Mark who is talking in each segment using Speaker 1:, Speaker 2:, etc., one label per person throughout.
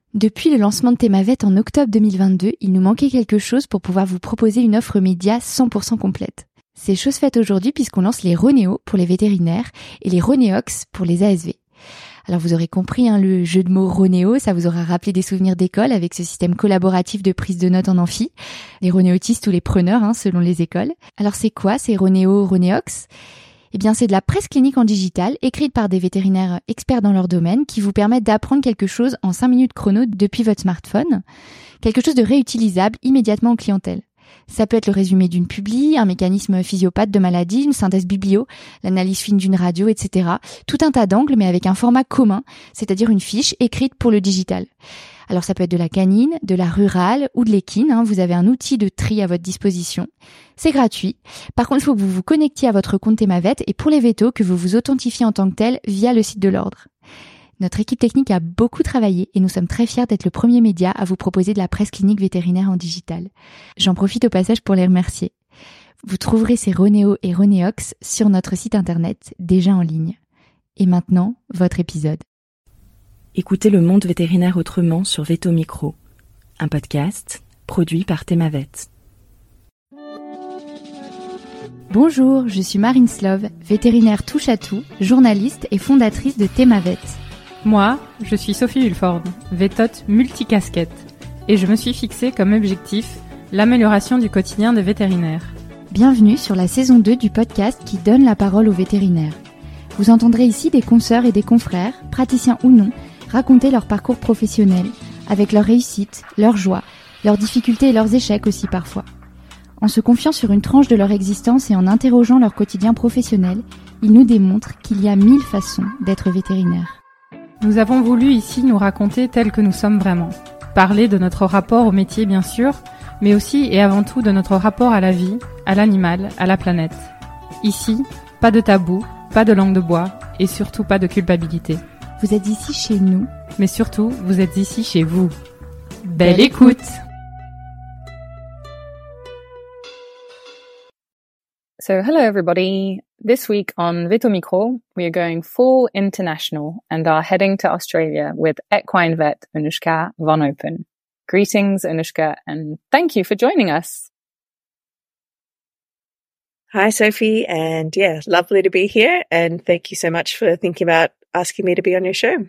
Speaker 1: Depuis le lancement de Thémavet en octobre 2022, il nous manquait quelque chose pour pouvoir vous proposer une offre média 100% complète. C'est chose faite aujourd'hui puisqu'on lance les Ronéo pour les vétérinaires et les Ronéox pour les ASV. Alors vous aurez compris, le jeu de mots Ronéo, ça vous aura rappelé des souvenirs d'école avec ce système collaboratif de prise de notes en amphi, les Ronéotistes ou les preneurs selon les écoles. Alors c'est quoi ces Ronéo, Ronéox ? Eh bien, c'est de la presse clinique en digital, écrite par des vétérinaires experts dans leur domaine, qui vous permettent d'apprendre quelque chose en 5 minutes chrono depuis votre smartphone. Quelque chose de réutilisable immédiatement en clientèle. Ça peut être le résumé d'une publi, un mécanisme physiopathe de maladie, une synthèse biblio, l'analyse fine d'une radio, etc. Tout un tas d'angles, mais avec un format commun, c'est-à-dire une fiche écrite pour le digital. Alors ça peut être de la canine, de la rurale ou de l'équine. Vous avez un outil de tri à votre disposition. C'est gratuit. Par contre, il faut que vous vous connectiez à votre compte Thémavet et pour les vétos, que vous vous authentifiez en tant que tel via le site de l'ordre. Notre équipe technique a beaucoup travaillé et nous sommes très fiers d'être le premier média à vous proposer de la presse clinique vétérinaire en digital. J'en profite au passage pour les remercier. Vous trouverez ces Ronéo et Ronéox sur notre site internet, déjà en ligne. Et maintenant, votre épisode.
Speaker 2: Écoutez le monde vétérinaire autrement sur Veto Micro, un podcast produit par Thémavet.
Speaker 1: Bonjour, je suis Marine Slove, vétérinaire touche-à-tout, journaliste et fondatrice de Thémavet.
Speaker 3: Moi, je suis Sophie Hulford, vétote multicasquette, et je me suis fixée comme objectif l'amélioration du quotidien des vétérinaires.
Speaker 1: Bienvenue sur la saison 2 du podcast qui donne la parole aux vétérinaires. Vous entendrez ici des consoeurs et des confrères, praticiens ou non, raconter leur parcours professionnel, avec leurs réussites, leurs joies, leurs difficultés et leurs échecs aussi parfois. En se confiant sur une tranche de leur existence et en interrogeant leur quotidien professionnel, ils nous démontrent qu'il y a 1000 façons d'être vétérinaire.
Speaker 3: Nous avons voulu ici nous raconter tels que nous sommes vraiment. Parler de notre rapport au métier bien sûr, mais aussi et avant tout de notre rapport à la vie, à l'animal, à la planète. Ici, pas de tabou, pas de langue de bois et surtout pas de culpabilité.
Speaker 1: Vous êtes ici chez nous,
Speaker 3: mais surtout, vous êtes ici chez vous. Belle écoute!
Speaker 4: So hello everybody. This week on Veto Micro, we are going full international and are heading to Australia with equine vet Anushka Van Open. Greetings Anushka and thank you for joining us.
Speaker 5: Hi Sophie, and lovely to be here and thank you so much for thinking about asking me to be on your show.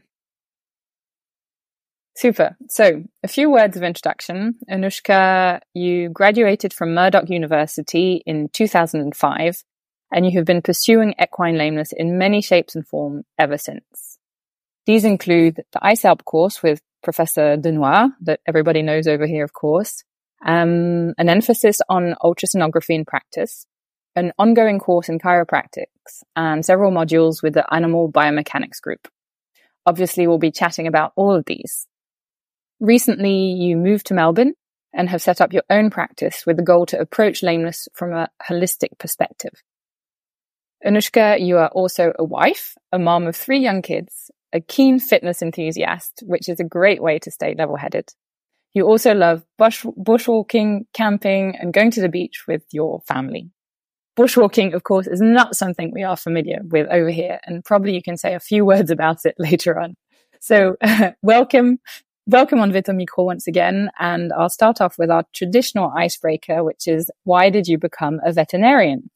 Speaker 4: Super. So, a few words of introduction. Anushka, you graduated from Murdoch University in 2005, and you have been pursuing equine lameness in many shapes and forms ever since. These include the ICELP course with Professor Denoir, that everybody knows over here, of course, an emphasis on ultrasonography in practice, an ongoing course in chiropractics, and several modules with the Animal Biomechanics group. Obviously, we'll be chatting about all of these. Recently, you moved to Melbourne and have set up your own practice with the goal to approach lameness from a holistic perspective. Anushka, you are also a wife, a mom of 3 young kids, a keen fitness enthusiast, which is a great way to stay level-headed. You also love bushwalking, camping, and going to the beach with your family. Bushwalking, of course, is not something we are familiar with over here, and probably you can say a few words about it later on. So, welcome on Veto Micro once again, and I'll start off with our traditional icebreaker, which is, why did you become a veterinarian?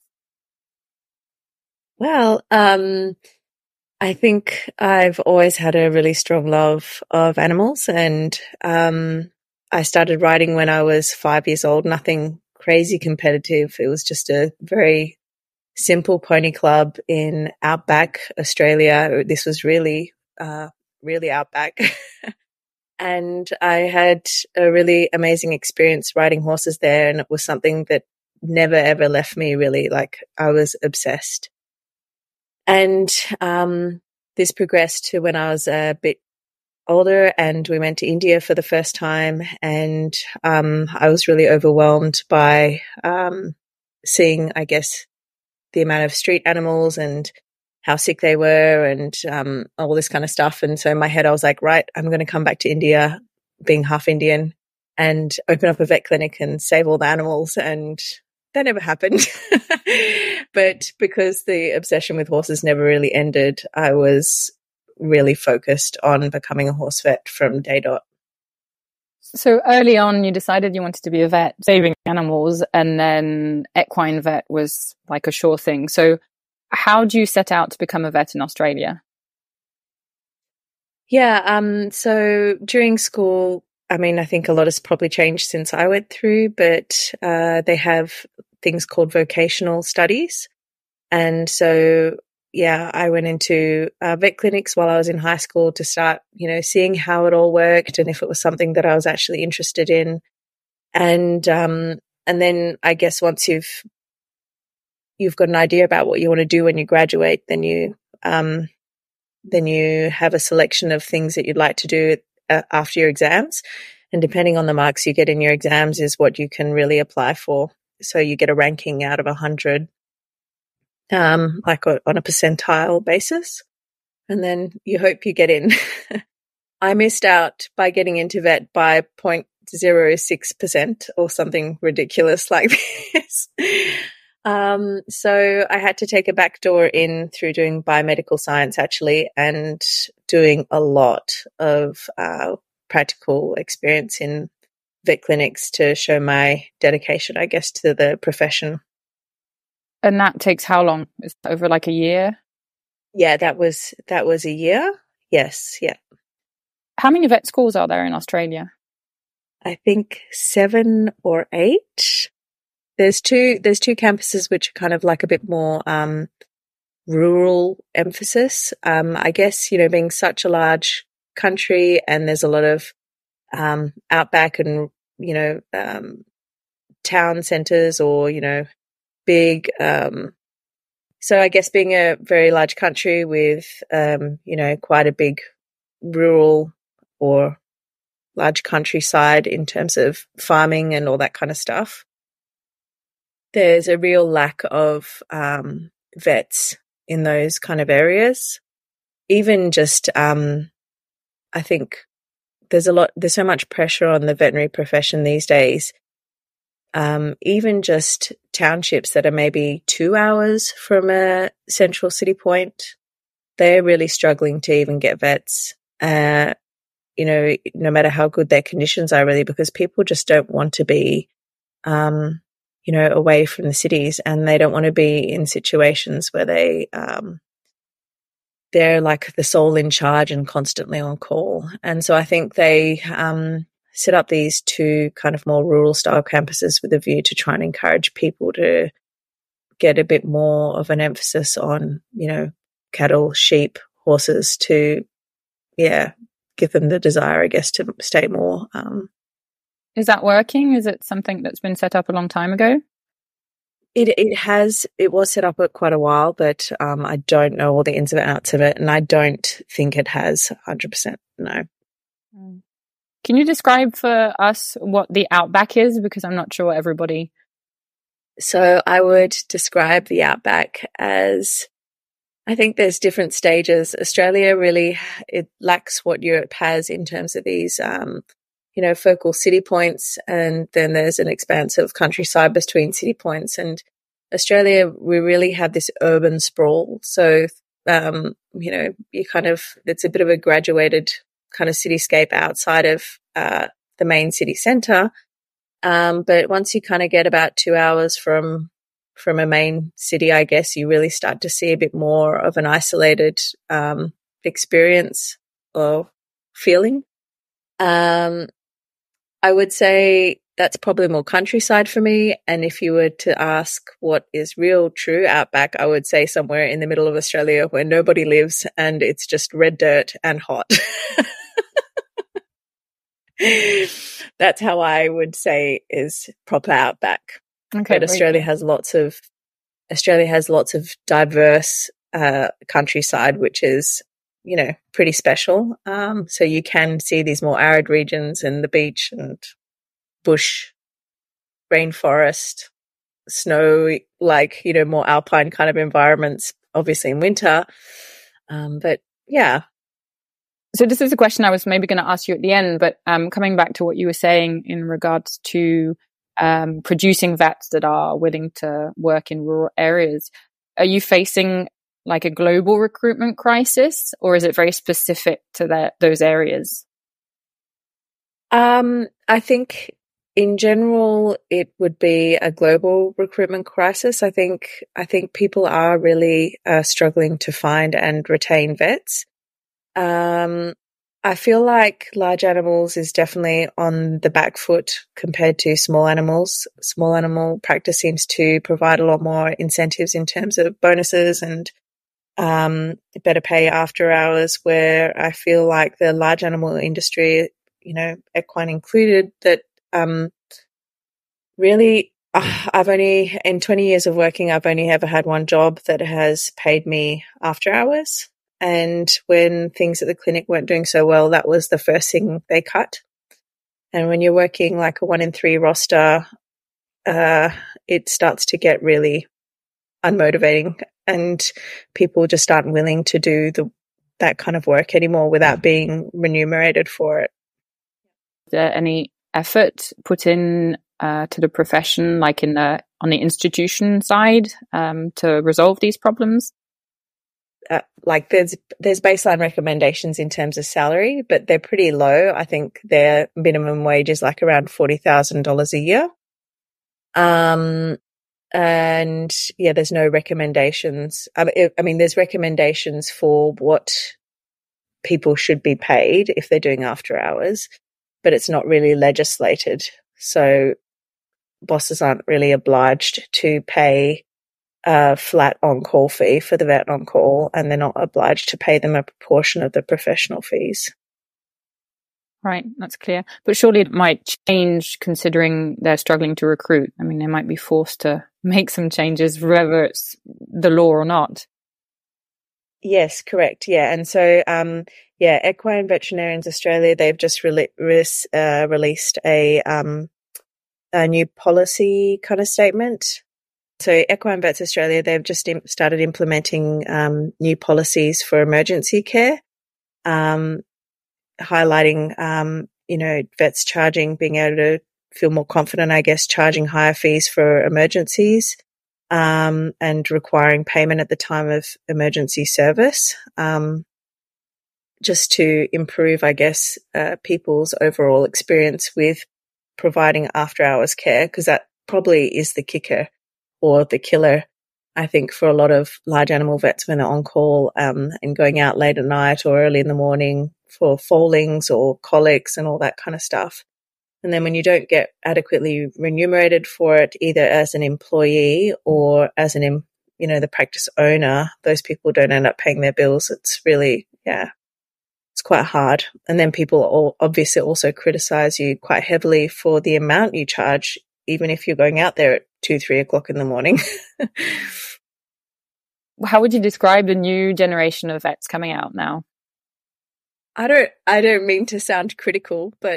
Speaker 5: Well, I think I've always had a really strong love of animals, and I started riding when I was 5 years old, nothing crazy competitive. It was just a very simple pony club in outback Australia. This was really outback. And I had a really amazing experience riding horses there, and it was something that never ever left me really. Like, I was obsessed. And this progressed to when I was a bit older and we went to India for the first time, and I was really overwhelmed by seeing, I guess, the amount of street animals and how sick they were and all this kind of stuff. And so in my head I was like, right, I'm going to come back to India, being half Indian, and open up a vet clinic and save all the animals. And that never happened. But because the obsession with horses never really ended, I was really focused on becoming a horse vet from day dot.
Speaker 4: So early on, you decided you wanted to be a vet, saving animals, and then equine vet was like a sure thing. So how do you set out to become a vet in Australia?
Speaker 5: Yeah, so during school, I mean, I think a lot has probably changed since I went through, but they have things called vocational studies. And so, yeah, I went into vet clinics while I was in high school to start, seeing how it all worked and if it was something that I was actually interested in. And then I guess once you've got an idea about what you want to do when you graduate, then you have a selection of things that you'd like to do after your exams. And depending on the marks you get in your exams is what you can really apply for. So you get a ranking out of 100, like on a percentile basis. And then you hope you get in. I missed out by getting into vet by 0.06% or something ridiculous like this. So I had to take a backdoor in through doing biomedical science actually, and doing a lot of practical experience in vet clinics to show my dedication, I guess, to the profession.
Speaker 4: And that takes how long? Is that over like a year?
Speaker 5: Yeah, that was a year. Yes, yeah.
Speaker 4: How many vet schools are there in Australia?
Speaker 5: I think 7 or 8. There's two campuses which are kind of like a bit more rural emphasis. I guess, being such a large country and there's a lot of outback and, town centres or, big. So I guess being a very large country with, quite a big rural or large countryside in terms of farming and all that kind of stuff, there's a real lack of vets in those kind of areas. Even just, I think there's so much pressure on the veterinary profession these days. Even just townships that are maybe 2 hours from a central city point, they're really struggling to even get vets, no matter how good their conditions are really, because people just don't want to be, away from the cities, and they don't want to be in situations where they're like the sole in charge and constantly on call. And so I think they set up these 2 kind of more rural style campuses with a view to try and encourage people to get a bit more of an emphasis on, cattle, sheep, horses to, give them the desire, I guess, to stay more.
Speaker 4: Is that working? Is it something that's been set up a long time ago?
Speaker 5: It was set up quite a while, but I don't know all the ins and outs of it, and I don't think it has 100%, no.
Speaker 4: Can you describe for us what the outback is? Because I'm not sure everybody.
Speaker 5: So I would describe the outback as, I think there's different stages. Australia really, it lacks what Europe has in terms of these, focal city points, and then there's an expanse of countryside between city points. And Australia, we really have this urban sprawl. So, it's a bit of a graduated kind of cityscape outside of the main city centre. But once you kind of get about 2 hours from a main city, I guess you really start to see a bit more of an isolated experience or feeling. I would say that's probably more countryside for me. And if you were to ask what is real true outback, I would say somewhere in the middle of Australia where nobody lives and it's just red dirt and hot. That's how I would say is proper outback.
Speaker 4: Okay,
Speaker 5: but Australia has lots of diverse countryside, which is, pretty special. So you can see these more arid regions and the beach and bush, rainforest, snow, like, more alpine kind of environments, obviously in winter. But yeah.
Speaker 4: So this is a question I was maybe going to ask you at the end, but coming back to what you were saying in regards to producing vets that are willing to work in rural areas, are you facing like a global recruitment crisis, or is it very specific to those areas?
Speaker 5: I think in general, it would be a global recruitment crisis. I think people are really struggling to find and retain vets. I feel like large animals is definitely on the back foot compared to small animals. Small animal practice seems to provide a lot more incentives in terms of bonuses and better pay after hours, where I feel like the large animal industry, equine included, that really, I've only, in 20 years of working, I've only ever had one job that has paid me after hours. And when things at the clinic weren't doing so well, that was the first thing they cut. And when you're working like a 1 in 3 roster, it starts to get really unmotivating, and people just aren't willing to do that kind of work anymore without being remunerated for it.
Speaker 4: Is there any effort put in to the profession, like on the institution side, to resolve these problems?
Speaker 5: Like there's baseline recommendations in terms of salary, but they're pretty low. I think their minimum wage is like around $40,000 a year. And yeah, there's no recommendations. I mean, there's recommendations for what people should be paid if they're doing after hours, but it's not really legislated. So bosses aren't really obliged to pay a flat on-call fee for the vet on-call, and they're not obliged to pay them a proportion of the professional fees.
Speaker 4: Right, that's clear. But surely it might change considering they're struggling to recruit. I mean, they might be forced to make some changes, whether it's the law or not.
Speaker 5: Yes, correct. Yeah. And so, Equine Veterinarians Australia, they've just released a new policy kind of statement. So Equine Vets Australia, they've just started implementing new policies for emergency care, highlighting, vets being able to feel more confident, I guess, charging higher fees for emergencies, and requiring payment at the time of emergency service, just to improve, I guess, people's overall experience with providing after hours care, because that probably is the kicker or the killer, I think, for a lot of large animal vets when they're on call, and going out late at night or early in the morning for foalings or colics and all that kind of stuff. And then when you don't get adequately remunerated for it, either as an employee or as the practice owner, those people don't end up paying their bills. It's really, it's quite hard. And then people obviously also criticize you quite heavily for the amount you charge, even if you're going out there at 2-3 o'clock in the morning.
Speaker 4: How would you describe the new generation of vets coming out now?
Speaker 5: I don't mean to sound critical, but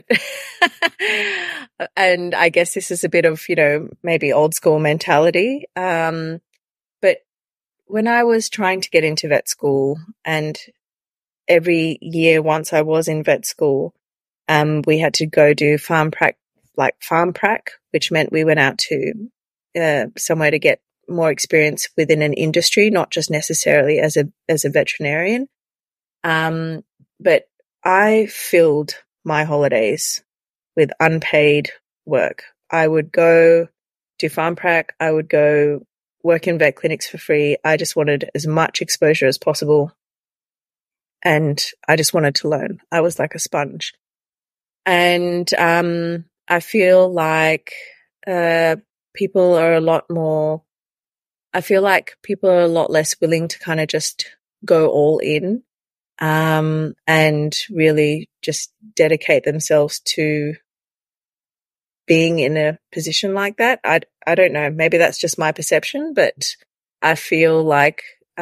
Speaker 5: and I guess this is a bit of, maybe old school mentality. But when I was trying to get into vet school, and every year once I was in vet school, we had to go do farm prac, which meant we went out to somewhere to get more experience within an industry, not just necessarily as a veterinarian. But I filled my holidays with unpaid work. I would go do farm prac. I would go work in vet clinics for free. I just wanted as much exposure as possible. And I just wanted to learn. I was like a sponge. And I feel like people are a lot less willing to kind of just go all in, and really just dedicate themselves to being in a position like that. I don't know, maybe that's just my perception, but I feel like,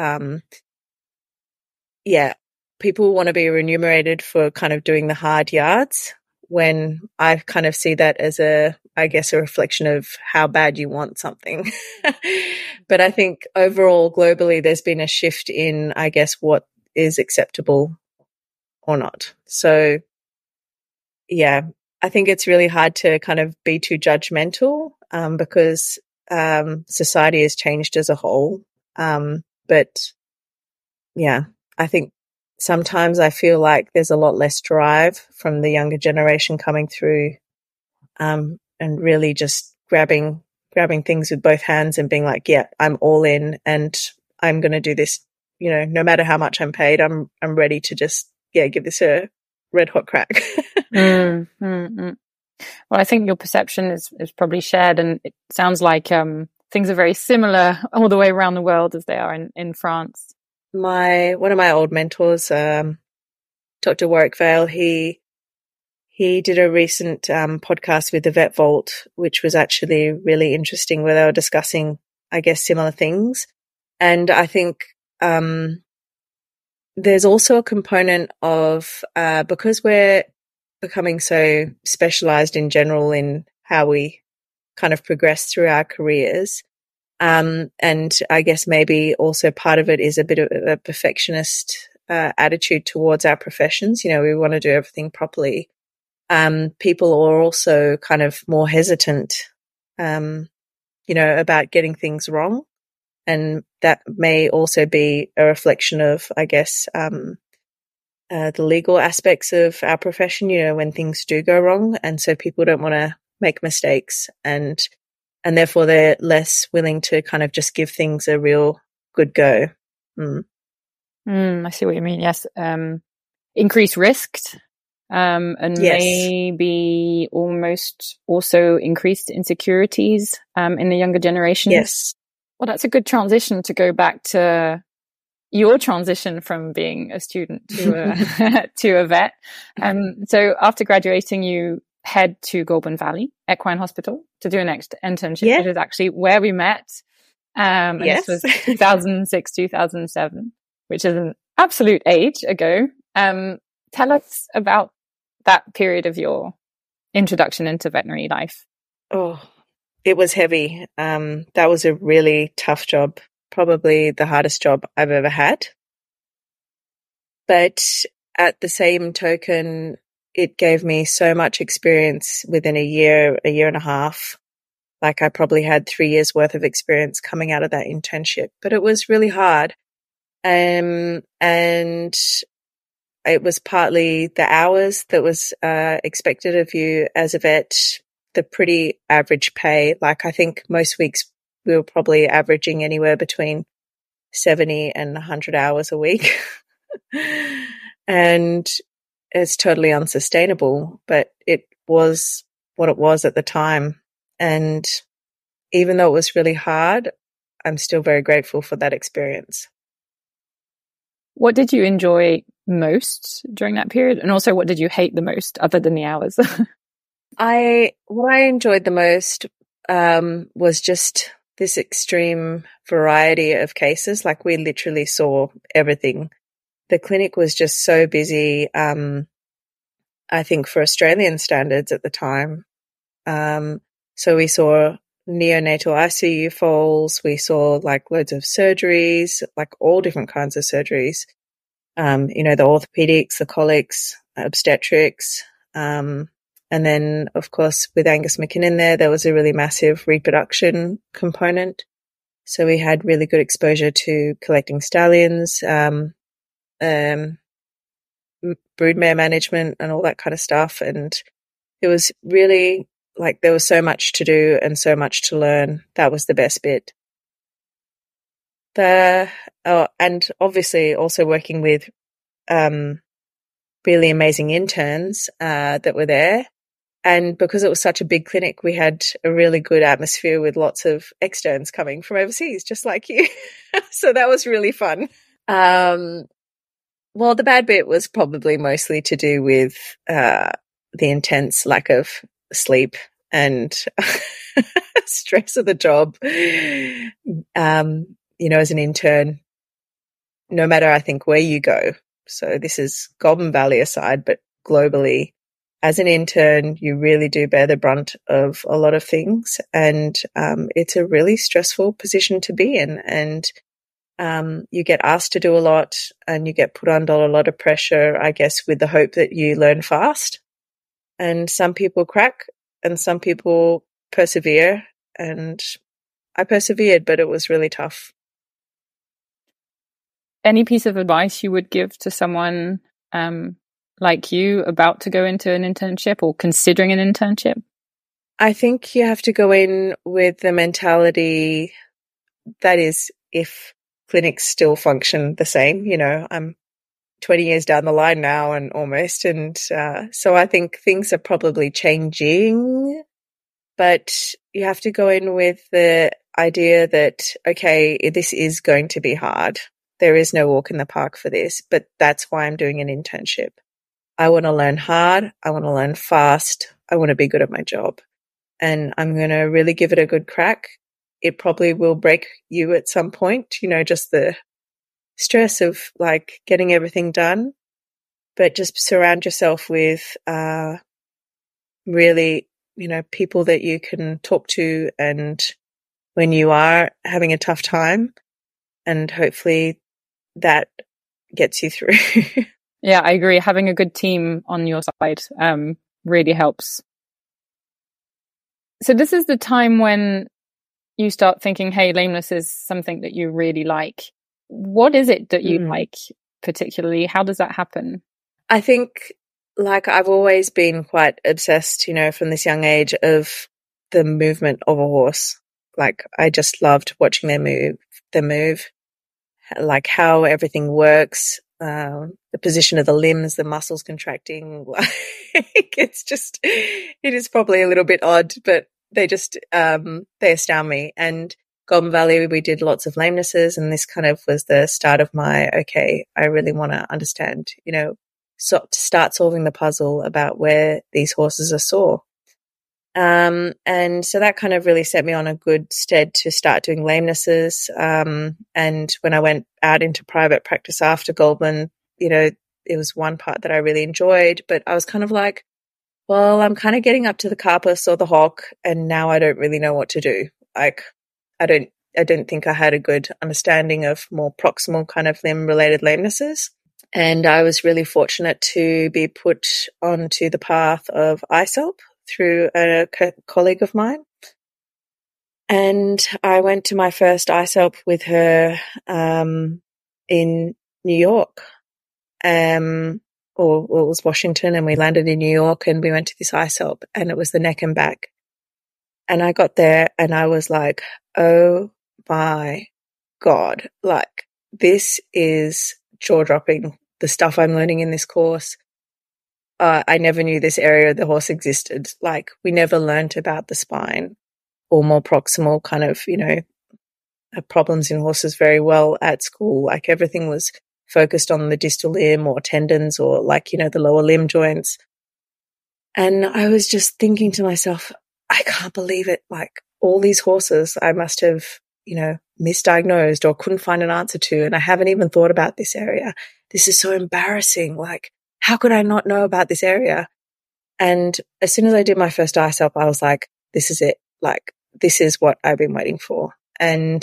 Speaker 5: people want to be remunerated for kind of doing the hard yards, when I kind of see that as a reflection of how bad you want something. But I think overall, globally, there's been a shift in, I guess, what is acceptable or not. So, yeah, I think it's really hard to kind of be too judgmental, because society has changed as a whole. But, yeah, I think sometimes I feel like there's a lot less drive from the younger generation coming through, and really just grabbing things with both hands and being like, yeah, I'm all in and I'm going to do this, you know, no matter how much I'm paid, I'm ready to just, give this a red hot crack.
Speaker 4: Well, I think your perception is probably shared, and it sounds like things are very similar all the way around the world as they are in France.
Speaker 5: One of my old mentors, Dr. Warwick Vale, he did a recent podcast with the Vet Vault, which was actually really interesting, where they were discussing, I guess, similar things. And I think there's also a component of, because we're becoming so specialized in general in how we kind of progress through our careers, and I guess maybe also part of it is a bit of a perfectionist attitude towards our professions. You know, we want to do everything properly. People are also kind of more hesitant, about getting things wrong. And that may also be a reflection of, I guess, the legal aspects of our profession, you know, when things do go wrong. And so people don't want to make mistakes, and therefore they're less willing to kind of just give things a real good go.
Speaker 4: I see what you mean. Yes. Increased risk, and
Speaker 5: Yes.
Speaker 4: maybe almost also increased insecurities in the younger generations.
Speaker 5: Yes.
Speaker 4: Well, that's a good transition to go back to your transition from being a student to to a vet. So after graduating, you head to Goulburn Valley Equine Hospital to do a next internship, which is actually where we met. And this was 2006, 2007, which is an absolute age ago. Tell us about that period of your introduction into veterinary life.
Speaker 5: Oh, it was heavy. That was a really tough job, probably the hardest job I've ever had. But at the same token, it gave me so much experience within a year and a half. Like I probably had 3 years worth of experience coming out of that internship, but it was really hard. And it was partly the hours that was expected of you as a vet, the pretty average pay. Like I think most weeks we were probably averaging anywhere between 70 and 100 hours a week. And it's totally unsustainable, but it was what it was at the time. And even though it was really hard, I'm still very grateful for that experience.
Speaker 4: What did you enjoy most during that period? And also, what did you hate the most other than the hours?
Speaker 5: What I enjoyed the most was just this extreme variety of cases. Like we literally saw everything. The clinic was just so busy, I think for Australian standards at the time. So we saw neonatal ICU foals. We saw like loads of surgeries, like all different kinds of surgeries. The orthopedics, the colics, obstetrics. And then, of course, with Angus McKinnon there was a really massive reproduction component. So we had really good exposure to collecting stallions, broodmare management and all that kind of stuff. And it was really like there was so much to do and so much to learn. That was the best bit. And obviously also working with really amazing interns that were there. And because it was such a big clinic, we had a really good atmosphere with lots of externs coming from overseas, just like you. So that was really fun. Well, the bad bit was probably mostly to do with the intense lack of sleep and stress of the job. As an intern, no matter, I think, where you go. So this is Goulburn Valley aside, but globally, as an intern, you really do bear the brunt of a lot of things. And it's a really stressful position to be in. And you get asked to do a lot and you get put under a lot of pressure, I guess, with the hope that you learn fast. And some people crack and some people persevere. And I persevered, but it was really tough.
Speaker 4: any piece of advice you would give to someone like you about to go into an internship or considering an internship?
Speaker 5: I think you have to go in with the mentality that is, if clinics still function the same, you know, I'm 20 years down the line now and almost. And so I think things are probably changing, but you have to go in with the idea that, okay, this is going to be hard. There is no walk in the park for this, but that's why I'm doing an internship. I want to learn hard. I want to learn fast. I want to be good at my job. And I'm going to really give it a good crack. It probably will break you at some point, you know, just the stress of like getting everything done. But just surround yourself with really, you know, people that you can talk to and when you are having a tough time, and hopefully that gets you through.
Speaker 4: Yeah, I agree. Having a good team on your side really helps. So this is the time when you start thinking, hey, lameness is something that you really like. What is it that you like particularly? How does that happen?
Speaker 5: I think, like, I've always been quite obsessed, you know, from this young age of the movement of a horse. Like, I just loved watching their move, like how everything works, the position of the limbs, the muscles contracting. It is probably a little bit odd, but they just, they astound me. And Golden Valley, we did lots of lamenesses, and this kind of was the start of my, okay, I really want to understand, you know, so to start solving the puzzle about where these horses are sore. And so that kind of really set me on a good stead to start doing lamenesses. And when I went out into private practice after Goldman, you know, it was one part that I really enjoyed, but I was kind of like, well, I'm kind of getting up to the carpus or the hock, and now I don't really know what to do. Like, I don't think I had a good understanding of more proximal kind of limb-related lamenesses. And I was really fortunate to be put onto the path of ISELP through a colleague of mine. And I went to my first ISELP with her in New York. Or it was Washington, and we landed in New York and we went to this ISELP, and it was the neck and back. And I got there and I was like, oh my God, like, this is jaw-dropping, the stuff I'm learning in this course. I never knew this area of the horse existed. Like, we never learned about the spine or more proximal kind of, you know, problems in horses very well at school. Like, everything was focused on the distal limb or tendons or, like, you know, the lower limb joints. And I was just thinking to myself, I can't believe it. Like, all these horses I must have, you know, misdiagnosed or couldn't find an answer to, and I haven't even thought about this area. This is so embarrassing. Like, how could I not know about this area? And as soon as I did my first ISELP, I was like, this is it. Like, this is what I've been waiting for. And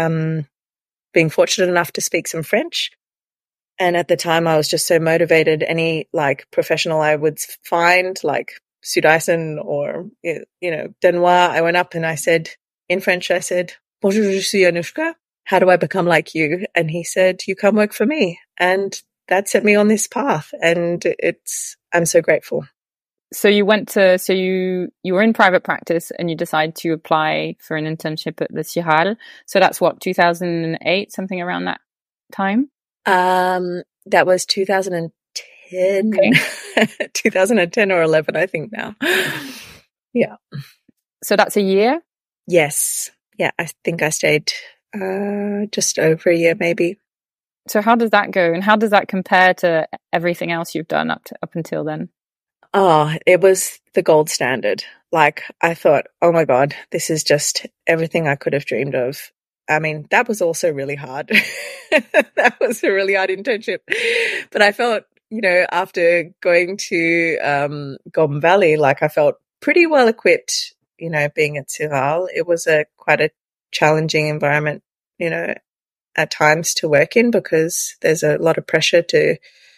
Speaker 5: being fortunate enough to speak some French. And at the time I was just so motivated, any like professional I would find, like Sue Dyson or, you know, Denois, I went up and I said, in French, I said, bonjour, je suis Anushka. How do I become like you? And he said, you come work for me. And that set me on this path. And I'm so grateful.
Speaker 4: So you were in private practice and you decided to apply for an internship at the Ciral. So that's what, 2008, something around that time?
Speaker 5: That was 2010, okay. 2010 or 11, I think now. Yeah.
Speaker 4: So that's a year?
Speaker 5: Yes. Yeah. I think I stayed, just over a year, maybe.
Speaker 4: So how does that go? And how does that compare to everything else you've done up until then?
Speaker 5: Oh, it was the gold standard. Like, I thought, oh my God, this is just everything I could have dreamed of. I mean, that was also really hard. That was a really hard internship. But I felt, you know, after going to Golden Valley, like, I felt pretty well equipped, you know, being at Ciral. It was quite a challenging environment, you know, at times to work in, because there's a lot of pressure to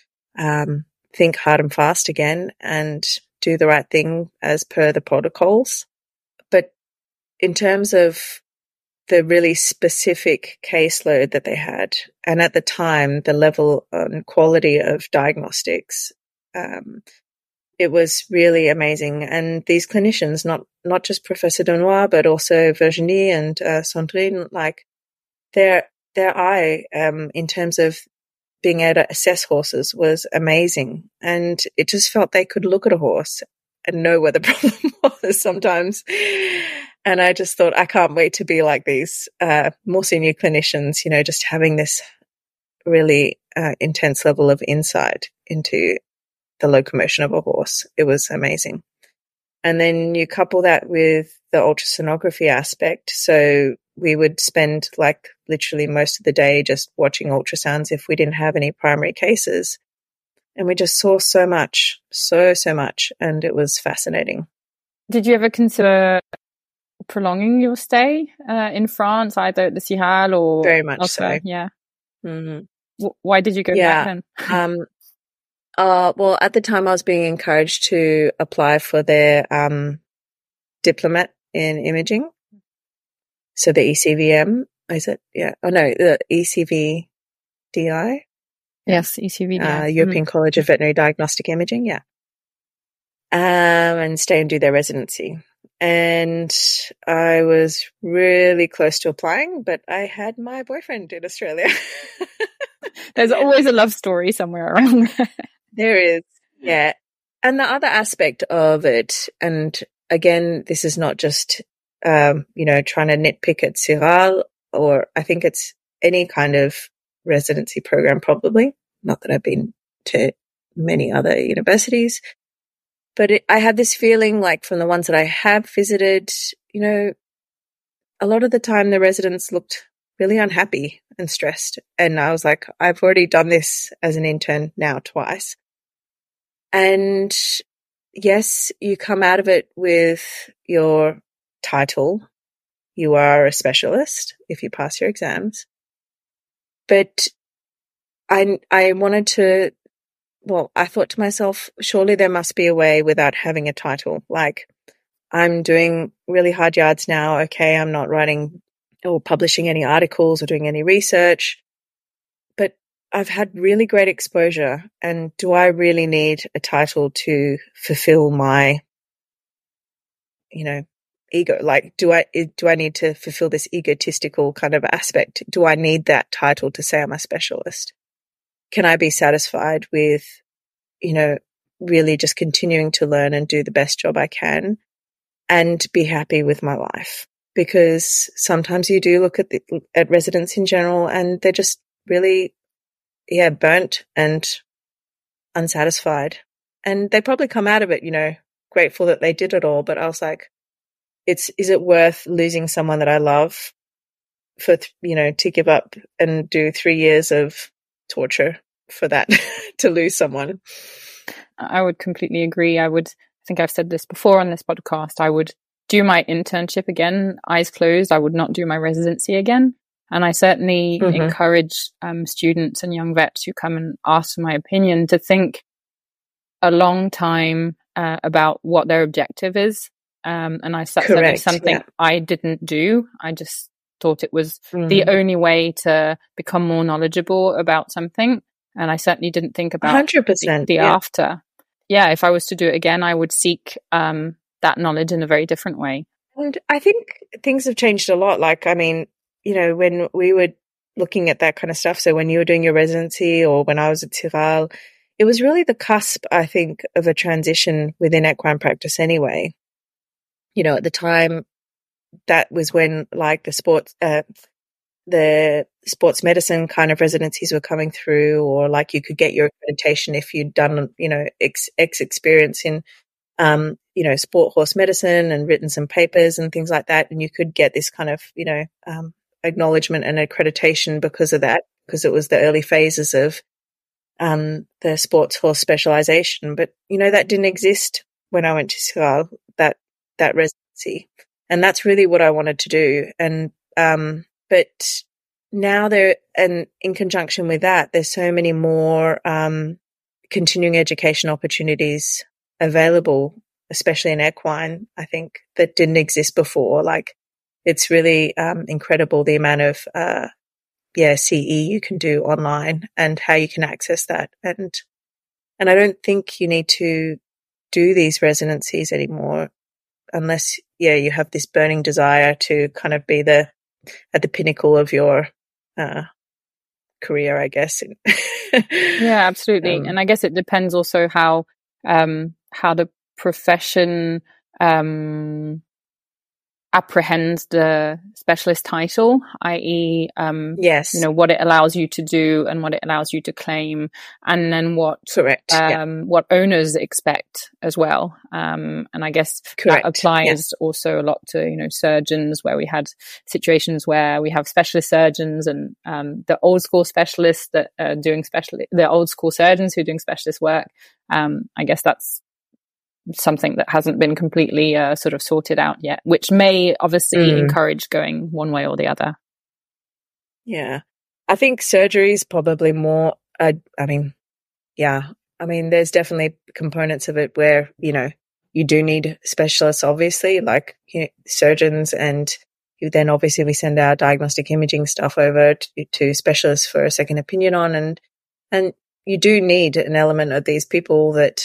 Speaker 5: think hard and fast again and do the right thing as per the protocols. But in terms of the really specific caseload that they had. And at the time, the level and quality of diagnostics, it was really amazing. And these clinicians, not just Professor Denoir, but also Virginie and Sandrine, like their eye in terms of being able to assess horses was amazing. And it just felt they could look at a horse and know where the problem was sometimes. And I just thought, I can't wait to be like these more senior clinicians, you know, just having this really intense level of insight into the locomotion of a horse. It was amazing. And then you couple that with the ultrasonography aspect. So we would spend like literally most of the day just watching ultrasounds if we didn't have any primary cases. And we just saw so much. And it was fascinating.
Speaker 4: Did you ever consider prolonging your stay in France, either at the CIRAL or
Speaker 5: very much
Speaker 4: elsewhere?
Speaker 5: so?
Speaker 4: Yeah.
Speaker 5: Mm-hmm.
Speaker 4: Why did you go back then?
Speaker 5: Well, at the time I was being encouraged to apply for their diplomat in imaging. So the ECVM, is it? Yeah. Oh no, the ECVDI.
Speaker 4: Yes, ECVDI.
Speaker 5: European College of Veterinary Diagnostic Imaging. Yeah. And stay and do their residency. And I was really close to applying, but I had my boyfriend in Australia.
Speaker 4: There's always a love story somewhere around there.
Speaker 5: There is, yeah. And the other aspect of it, and again, this is not just, trying to nitpick at CIRAL, or I think it's any kind of residency program probably, not that I've been to many other universities, but I had this feeling like from the ones that I have visited, you know, a lot of the time the residents looked really unhappy and stressed. And I was like, I've already done this as an intern now twice. And yes, you come out of it with your title. You are a specialist if you pass your exams. But I wanted to, I thought to myself, surely there must be a way without having a title. Like, I'm doing really hard yards now. Okay, I'm not writing or publishing any articles or doing any research, but I've had really great exposure. And do I really need a title to fulfill my, ego? Like, do I need to fulfill this egotistical kind of aspect? Do I need that title to say I'm a specialist? Can I be satisfied with, really just continuing to learn and do the best job I can and be happy with my life? Because sometimes you do look at residents in general and they're just really, burnt and unsatisfied. And they probably come out of it, grateful that they did it all. But I was like, is it worth losing someone that I love for, to give up and do 3 years of torture for that, to lose someone?
Speaker 4: I would completely agree. I think I've said this before on this podcast, I would do my internship again, eyes closed. I would not do my residency again. And I certainly encourage students and young vets who come and ask for my opinion to think a long time about what their objective is. And that's something I didn't do. I just thought it was the only way to become more knowledgeable about something. And I certainly didn't think about
Speaker 5: 100%,
Speaker 4: the after. Yeah, if I was to do it again, I would seek that knowledge in a very different way.
Speaker 5: And I think things have changed a lot. Like, I mean, when we were looking at that kind of stuff, so when you were doing your residency or when I was at CIRAL, it was really the cusp, I think, of a transition within equine practice anyway. At the time, that was when like the sports medicine kind of residencies were coming through, or like you could get your accreditation if you'd done, X experience in, sport horse medicine and written some papers and things like that. And you could get this kind of, acknowledgement and accreditation because of that, because it was the early phases of the sports horse specialization. But, that didn't exist when I went to CIRAL, that residency. And that's really what I wanted to do. And, but now and in conjunction with that, there's so many more continuing education opportunities available, especially in equine, I think, that didn't exist before. Like it's really incredible the amount of CE you can do online and how you can access that. And I don't think you need to do these residencies anymore unless, you have this burning desire to kind of be at the pinnacle of your career, I guess.
Speaker 4: Yeah, absolutely. And I guess it depends also how the profession apprehends the specialist title, i.e.,
Speaker 5: yes,
Speaker 4: what it allows you to do and what it allows you to claim, and then what what owners expect as well. And I guess that applies also a lot to surgeons, where we had situations where we have specialist surgeons and the old school specialists that are doing the old school surgeons who are doing specialist work. I guess that's something that hasn't been completely sort of sorted out yet, which may obviously encourage going one way or the other.
Speaker 5: Yeah. I think surgery is probably more, there's definitely components of it where, you do need specialists, obviously, like surgeons, and then obviously we send our diagnostic imaging stuff over to specialists for a second opinion on, and you do need an element of these people that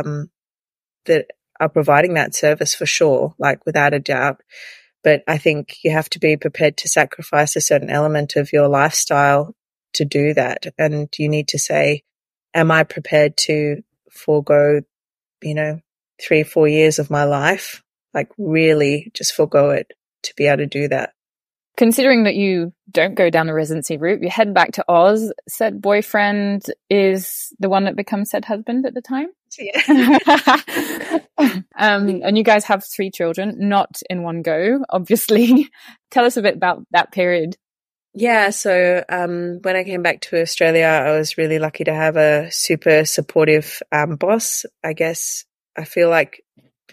Speaker 5: are providing that service for sure, like without a doubt. But I think you have to be prepared to sacrifice a certain element of your lifestyle to do that. And you need to say, am I prepared to forego, 3-4 years of my life? Like really just forego it to be able to do that.
Speaker 4: Considering that you don't go down the residency route, you head back to Oz. Said boyfriend is the one that becomes said husband at the time.
Speaker 5: Yeah.
Speaker 4: And you guys have 3 children, not in one go, obviously. Tell us a bit about that period.
Speaker 5: Yeah. So, when I came back to Australia, I was really lucky to have a super supportive, boss. I guess I feel like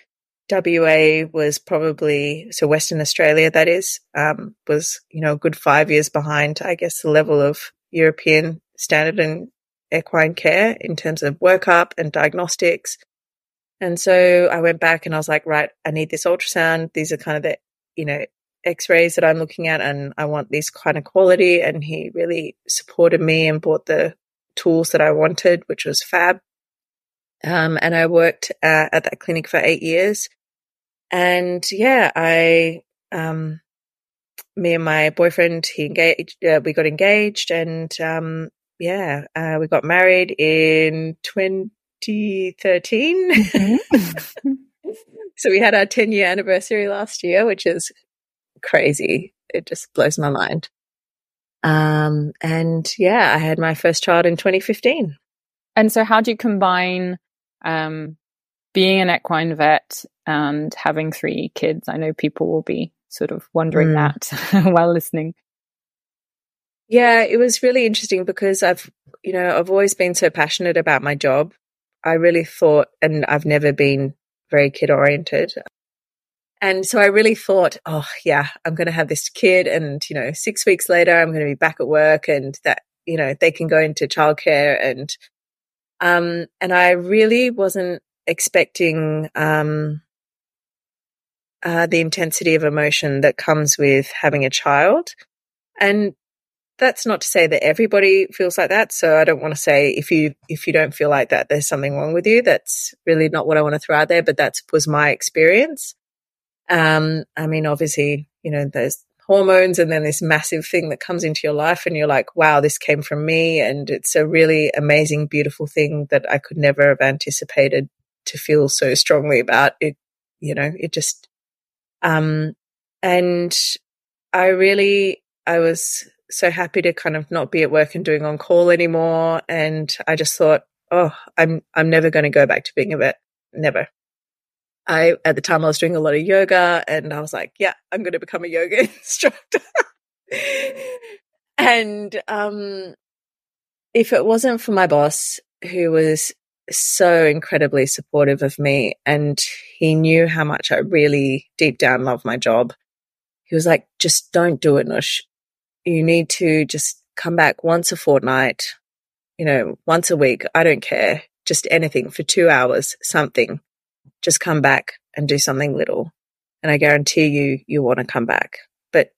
Speaker 5: WA was probably, so Western Australia, that is, was, a good 5 years behind, I guess, the level of European standard in equine care in terms of workup and diagnostics. And so I went back and I was like, right, I need this ultrasound. These are kind of the, x-rays that I'm looking at, and I want this kind of quality. And he really supported me and bought the tools that I wanted, which was fab. And I worked at that clinic for 8 years. And me and my boyfriend, we got engaged, and we got married in 2013. Mm-hmm. So we had our 10-year anniversary last year, which is crazy. It just blows my mind. I had my first child in 2015.
Speaker 4: And so how do you combine being an equine vet and having 3 kids? I know people will be sort of wondering that while listening.
Speaker 5: Yeah, it was really interesting because I've always been so passionate about my job. I really thought, and I've never been very kid oriented. And so I really thought, oh yeah, I'm going to have this kid, and 6 weeks later I'm going to be back at work, and that they can go into childcare, and I really wasn't expecting the intensity of emotion that comes with having a child. And that's not to say that everybody feels like that. So I don't want to say if you don't feel like that, there's something wrong with you. That's really not what I want to throw out there, but that was my experience. Obviously, there's hormones and then this massive thing that comes into your life, and you're like, wow, this came from me. And it's a really amazing, beautiful thing that I could never have anticipated to feel so strongly about it. It just, and I was so happy to kind of not be at work and doing on call anymore. And I just thought, oh, I'm never going to go back to being a vet. Never. At the time I was doing a lot of yoga, and I was like, yeah, I'm going to become a yoga instructor. And, if it wasn't for my boss, who was so incredibly supportive of me, and he knew how much I really deep down love my job, he was like, just don't do it, Nush. You need to just come back once a fortnight, once a week. I don't care. Just anything for 2 hours, something. Just come back and do something little. And I guarantee you want to come back.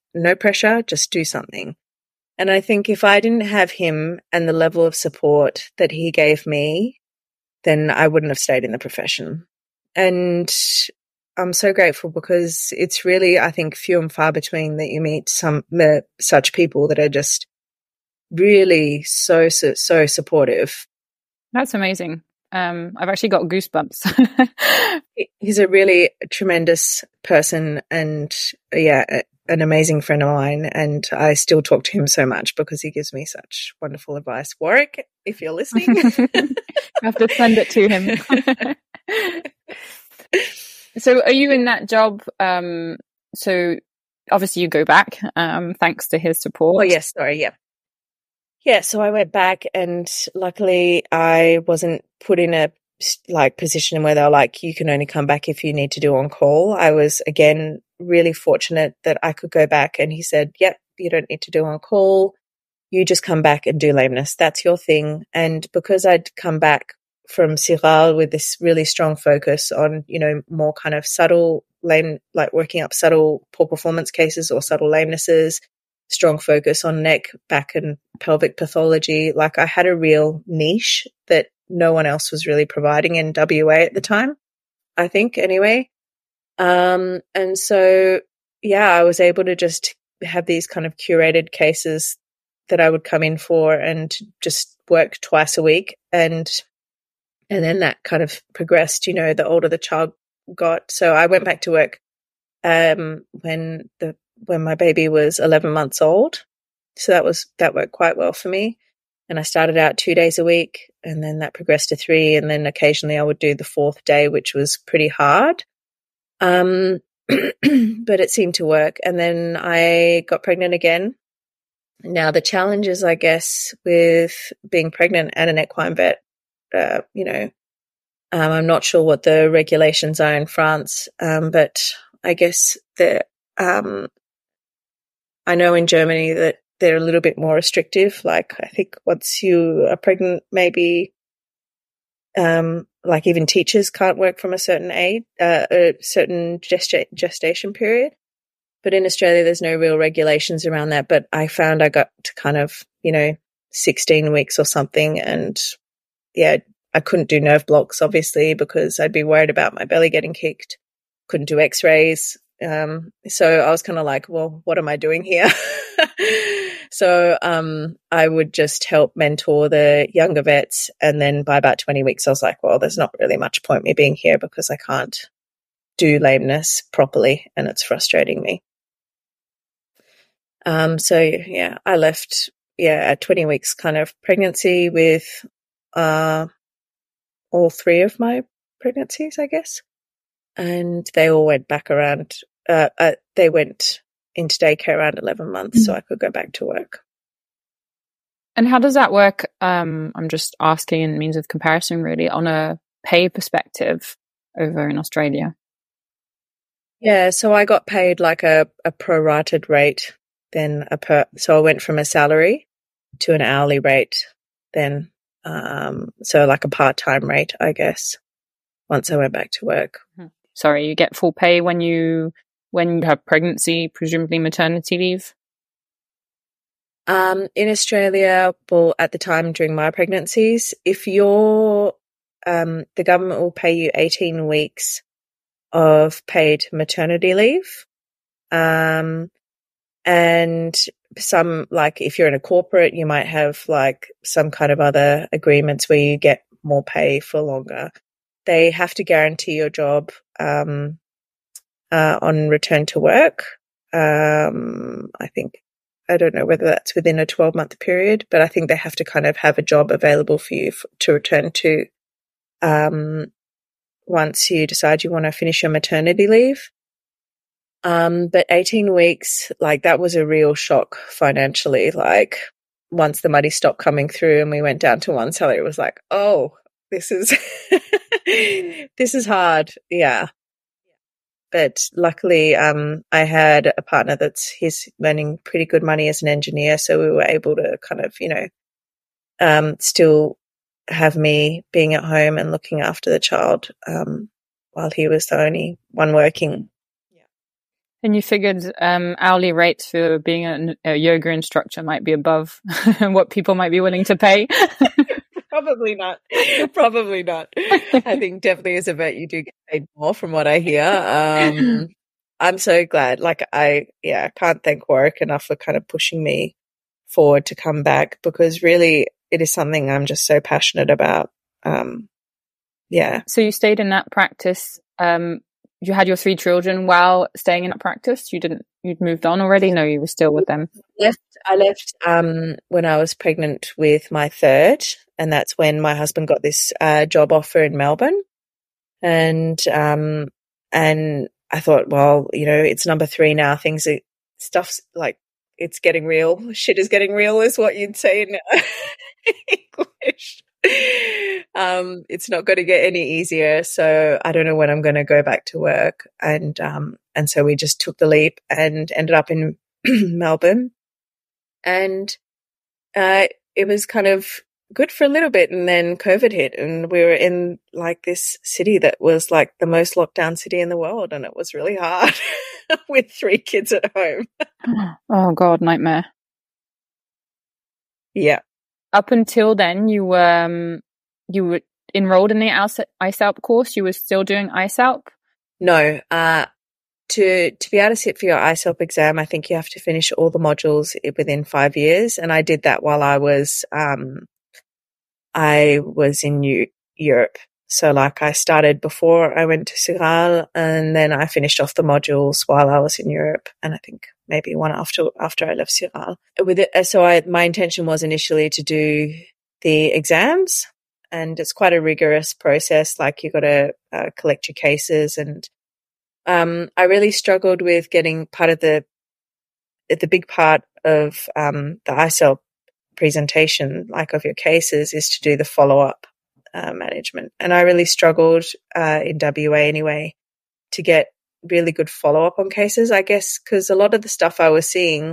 Speaker 5: no pressure, just do something. And I think if I didn't have him and the level of support that he gave me, then I wouldn't have stayed in the profession. And I'm so grateful because it's really, I think, few and far between that you meet such people that are just really so supportive.
Speaker 4: That's amazing. I've actually got goosebumps.
Speaker 5: He's a really tremendous person and an amazing friend of mine, and I still talk to him so much because he gives me such wonderful advice. Warwick, if you're listening,
Speaker 4: you have to send it to him. So are you in that job? So obviously you go back, thanks to his support.
Speaker 5: Oh yes, sorry, yeah. Yeah, so I went back and luckily I wasn't put in a position where they were like, you can only come back if you need to do on call. I was, again, really fortunate that I could go back and he said, yep, you don't need to do on call. You just come back and do lameness. That's your thing. And because I'd come back from Syrah with this really strong focus on, more kind of subtle working up subtle poor performance cases or subtle lamenesses, strong focus on neck, back and pelvic pathology. Like I had a real niche that no one else was really providing in WA at the time, I think, anyway. And so, I was able to just have these kind of curated cases that I would come in for and just work twice a week. And then that kind of progressed, the older the child got. So I went back to work when my baby was 11 months old. So that worked quite well for me. And I started out 2 days a week and then that progressed to 3. And then occasionally I would do the 4th day, which was pretty hard. But it seemed to work. And then I got pregnant again. Now the challenges, I guess, with being pregnant at an equine vet, I'm not sure what the regulations are in France. But I guess I know in Germany that they're a little bit more restrictive. Like I think once you are pregnant, maybe even teachers can't work from a certain age, a certain gestation period. But in Australia, there's no real regulations around that. But I found I got to kind of, 16 weeks or something. And I couldn't do nerve blocks, obviously, because I'd be worried about my belly getting kicked. Couldn't do x-rays. So I was kind of like, well, what am I doing here? So I would just help mentor the younger vets. And then by about 20 weeks, I was like, well, there's not really much point me being here because I can't do lameness properly and it's frustrating me. I left, at 20 weeks kind of pregnancy with all 3 of my pregnancies, I guess. And they all went back around, they went into daycare around 11 months, so I could go back to work.
Speaker 4: And how does that work? I'm just asking in means of comparison, really, on a pay perspective over in Australia.
Speaker 5: Yeah, so I got paid like a prorated rate, then so I went from a salary to an hourly rate, then so like a part-time rate, I guess, once I went back to work.
Speaker 4: Sorry, you get full pay when you have pregnancy, presumably maternity leave?
Speaker 5: In Australia, well, at the time during my pregnancies, if you're, the government will pay you 18 weeks of paid maternity leave. And some, like if you're in a corporate, you might have like some kind of other agreements where you get more pay for longer. They have to guarantee your job, on return to work. I don't know whether that's within a 12-month period, but I think they have to kind of have a job available for you to return to once you decide you want to finish your maternity leave. But 18 weeks, like that was a real shock financially. Like once the money stopped coming through and we went down to one salary, it was like, oh, this is, this is hard. Yeah. But luckily, I had a partner he's earning pretty good money as an engineer. So we were able to kind of, still have me being at home and looking after the child, while he was the only one working.
Speaker 4: And you figured hourly rates for being a yoga instructor might be above what people might be willing to pay.
Speaker 5: Probably not. Probably not. I think definitely as a vet, you do get paid more from what I hear. I'm so glad. Like I can't thank Warwick enough for kind of pushing me forward to come back, because really it is something I'm just so passionate about.
Speaker 4: So you stayed in that practice. You had your 3 children while staying in that practice. You'd moved on already? No, you were still with them.
Speaker 5: I left when I was pregnant with my 3rd, and that's when my husband got this job offer in Melbourne. And I thought, well, it's number 3 now. Stuff's like, it's getting real. Shit is getting real is what you'd say in English. It's not going to get any easier. So I don't know when I'm going to go back to work. And so we just took the leap and ended up in Melbourne. And it was kind of good for a little bit, and then COVID hit, and we were in like this city that was like the most locked down city in the world, and it was really hard with 3 kids at home.
Speaker 4: Oh God, nightmare.
Speaker 5: Yeah. Up
Speaker 4: until then, you were enrolled in the ISALP course. You were still doing ISALP?
Speaker 5: No. To be able to sit for your ISALP exam, I think you have to finish all the modules within 5 years, and I did that while I was in Europe. So like I started before I went to Sirral, and then I finished off the modules while I was in Europe, and I think maybe one after I left Sirral. My intention was initially to do the exams, and it's quite a rigorous process. Like you got to collect your cases, and I really struggled with getting part of the big part of the ISALP presentation, like of your cases, is to do the follow-up management. And I really struggled in WA anyway to get really good follow-up on cases, I guess, because a lot of the stuff I was seeing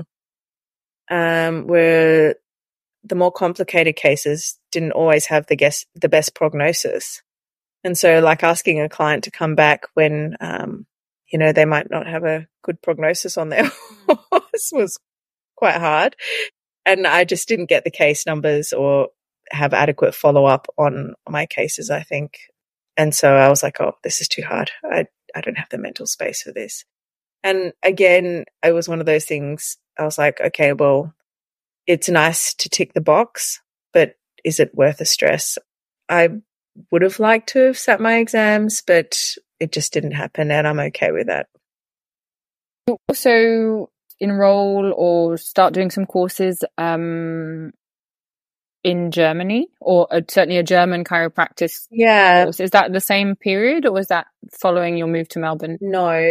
Speaker 5: were the more complicated cases didn't always have the best prognosis. And so like asking a client to come back when, they might not have a good prognosis on their horse was quite hard. And I just didn't get the case numbers or have adequate follow-up on my cases, I think. And so I was like, oh, this is too hard. I don't have the mental space for this. And again, it was one of those things. I was like, okay, well, it's nice to tick the box, but is it worth the stress? I would have liked to have sat my exams, but it just didn't happen, and I'm okay with that.
Speaker 4: You also enroll or start doing some courses in Germany, or certainly a German chiropractic course. Is that the same period, or was that following your move to Melbourne?
Speaker 5: No.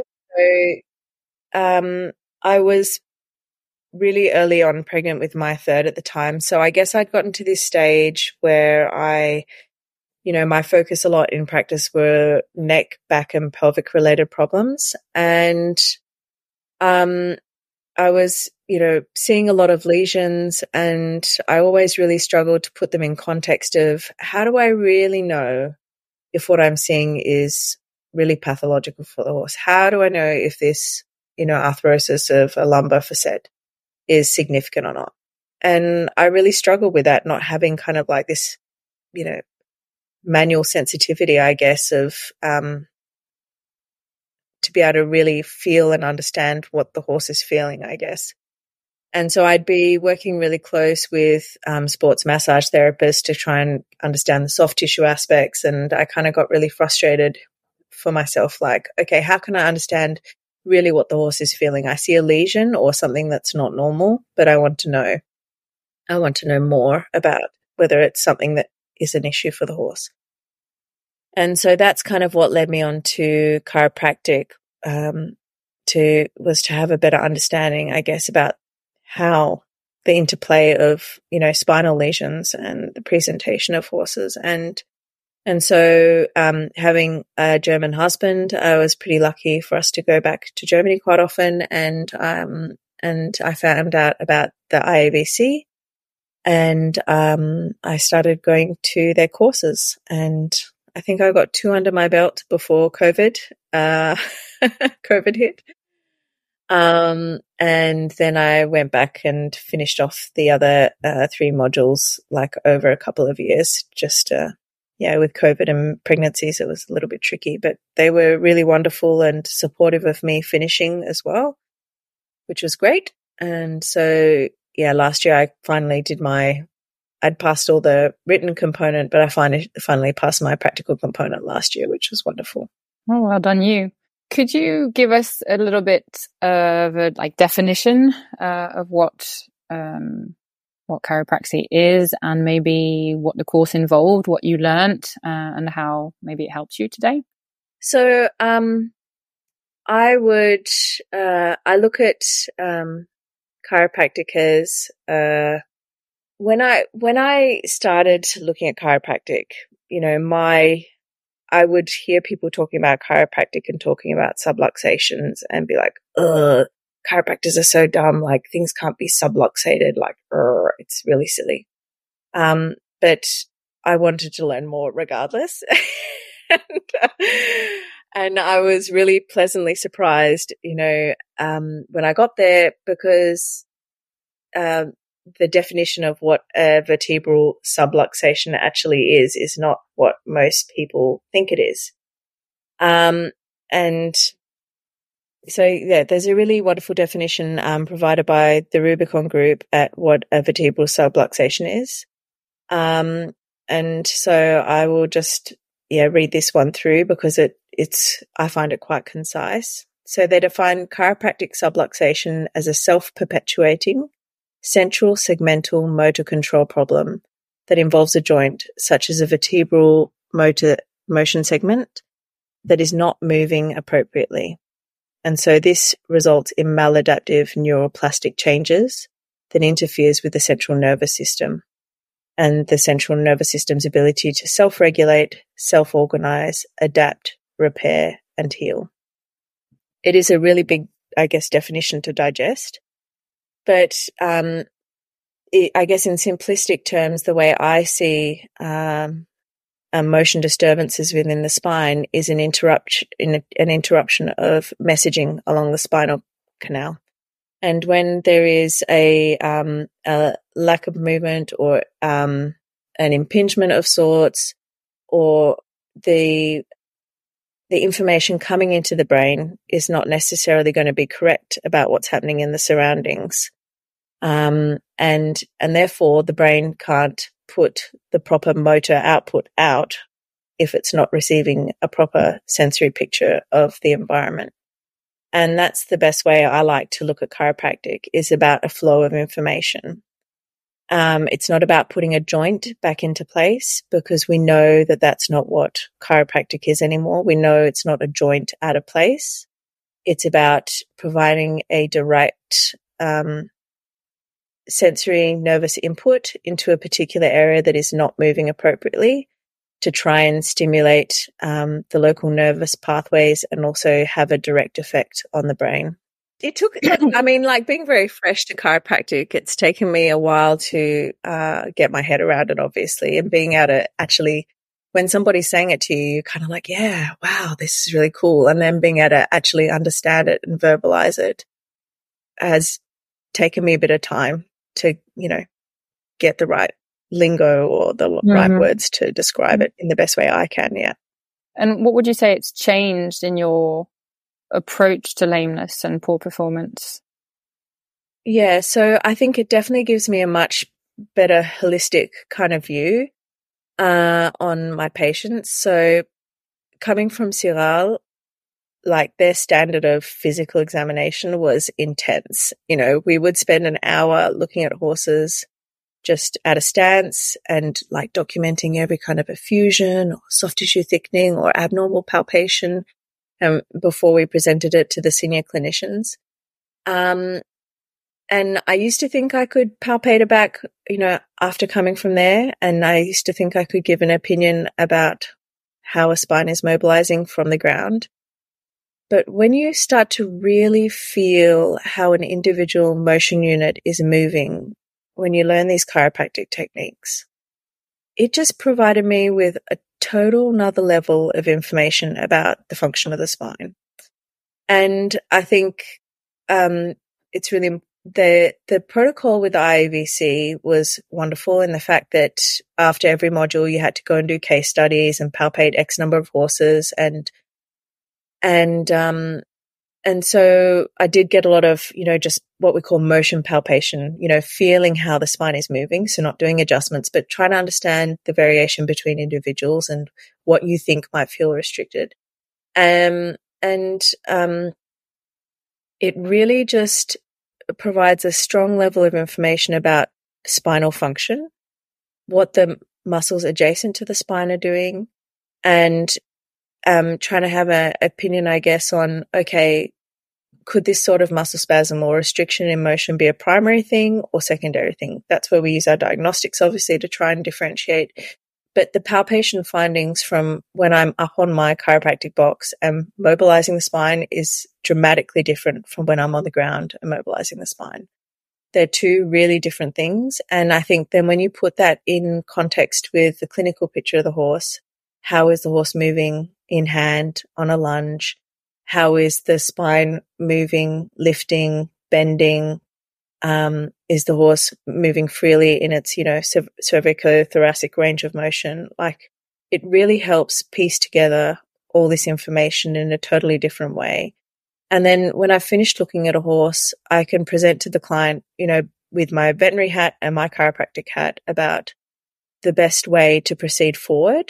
Speaker 5: So, I was really early on pregnant with my 3rd at the time. So I guess I'd gotten to this stage where my focus a lot in practice were neck, back, and pelvic related problems. And I was, seeing a lot of lesions, and I always really struggled to put them in context of how do I really know if what I'm seeing is really pathological for the horse? How do I know if this, arthrosis of a lumbar facet is significant or not? And I really struggled with that, not having kind of like this, manual sensitivity, I guess, of to be able to really feel and understand what the horse is feeling, I guess. And so I'd be working really close with sports massage therapists to try and understand the soft tissue aspects. And I kind of got really frustrated for myself, like, okay, how can I understand really what the horse is feeling? I see a lesion or something that's not normal, but I want to know more about whether it's something that is an issue for the horse. And so that's kind of what led me on to chiropractic, to have a better understanding, I guess, about how the interplay of, spinal lesions and the presentation of horses. And so, having a German husband, I was pretty lucky for us to go back to Germany quite often. And I found out about the IAVC, and I started going to their courses, and I think I got 2 under my belt before COVID hit. And then I went back and finished off the other 3 modules like over a couple of years, just with COVID and pregnancies, it was a little bit tricky, but they were really wonderful and supportive of me finishing as well, which was great. And so, last year I finally I'd passed all the written component, but I finally passed my practical component last year, which was wonderful.
Speaker 4: Oh, well done you. Could you give us a little bit of a definition of what chiropractic is, and maybe what the course involved, what you learnt, and how maybe it helps you today?
Speaker 5: So, I look at chiropractic as when I started looking at chiropractic, I would hear people talking about chiropractic and talking about subluxations and be like, ugh, chiropractors are so dumb. Like, things can't be subluxated. Like, it's really silly. But I wanted to learn more regardless. And I was really pleasantly surprised, when I got there, because the definition of what a vertebral subluxation actually is not what most people think it is. And so, there's a really wonderful definition provided by the Rubicon Group at what a vertebral subluxation is. And so I will just read this one through because I find it quite concise. So they define chiropractic subluxation as a self-perpetuating central segmental motor control problem that involves a joint, such as a vertebral motion segment, that is not moving appropriately. And so this results in maladaptive neuroplastic changes that interferes with the central nervous system and the central nervous system's ability to self-regulate, self-organize, adapt, repair, and heal. It is a really big, definition to digest. But I guess in simplistic terms, the way I see motion disturbances within the spine is an interruption of messaging along the spinal canal. And when there is a lack of movement or an impingement of sorts, or the information coming into the brain is not necessarily going to be correct about what's happening in the surroundings. And therefore the brain can't put the proper motor output out if it's not receiving a proper sensory picture of the environment. And that's the best way I like to look at chiropractic, is about a flow of information. It's not about putting a joint back into place, because we know that that's not what chiropractic is anymore. We know it's not a joint out of place. It's about providing a direct sensory nervous input into a particular area that is not moving appropriately, to try and stimulate the local nervous pathways and also have a direct effect on the brain. It took, being very fresh to chiropractic, it's taken me a while to get my head around it, obviously, and being able to actually, when somebody's saying it to you, you're kind of like, yeah, wow, this is really cool. And then being able to actually understand it and verbalize it has taken me a bit of time to, get the right lingo or the right words to describe it in the best way I can, yeah.
Speaker 4: And what would you say it's changed in your approach to lameness and poor performance?
Speaker 5: Yeah, so I think it definitely gives me a much better holistic kind of view on my patients. So coming from Cyril, their standard of physical examination was intense. We would spend an hour looking at horses just at a stance and documenting every kind of effusion or soft tissue thickening or abnormal palpation before we presented it to the senior clinicians. And I used to think I could palpate a back, after coming from there. And I used to think I could give an opinion about how a spine is mobilizing from the ground. But when you start to really feel how an individual motion unit is moving, when you learn these chiropractic techniques, it just provided me with a total another level of information about the function of the spine. And I think it's really the protocol with the IAVC was wonderful in the fact that after every module you had to go and do case studies and palpate X number of horses and so I did get a lot of, just what we call motion palpation, feeling how the spine is moving. So not doing adjustments, but trying to understand the variation between individuals and what you think might feel restricted. It really just provides a strong level of information about spinal function, what the muscles adjacent to the spine are doing, and trying to have an opinion, I guess, on, okay, could this sort of muscle spasm or restriction in motion be a primary thing or secondary thing? That's where we use our diagnostics, obviously, to try and differentiate. But the palpation findings from when I'm up on my chiropractic box and mobilizing the spine is dramatically different from when I'm on the ground and mobilizing the spine. They're two really different things. And I think then when you put that in context with the clinical picture of the horse, how is the horse moving in hand on a lunge? How is the spine moving, lifting, bending? Is the horse moving freely in its, cervicothoracic range of motion? Like, it really helps piece together all this information in a totally different way. And then when I've finished looking at a horse, I can present to the client, with my veterinary hat and my chiropractic hat about the best way to proceed forward,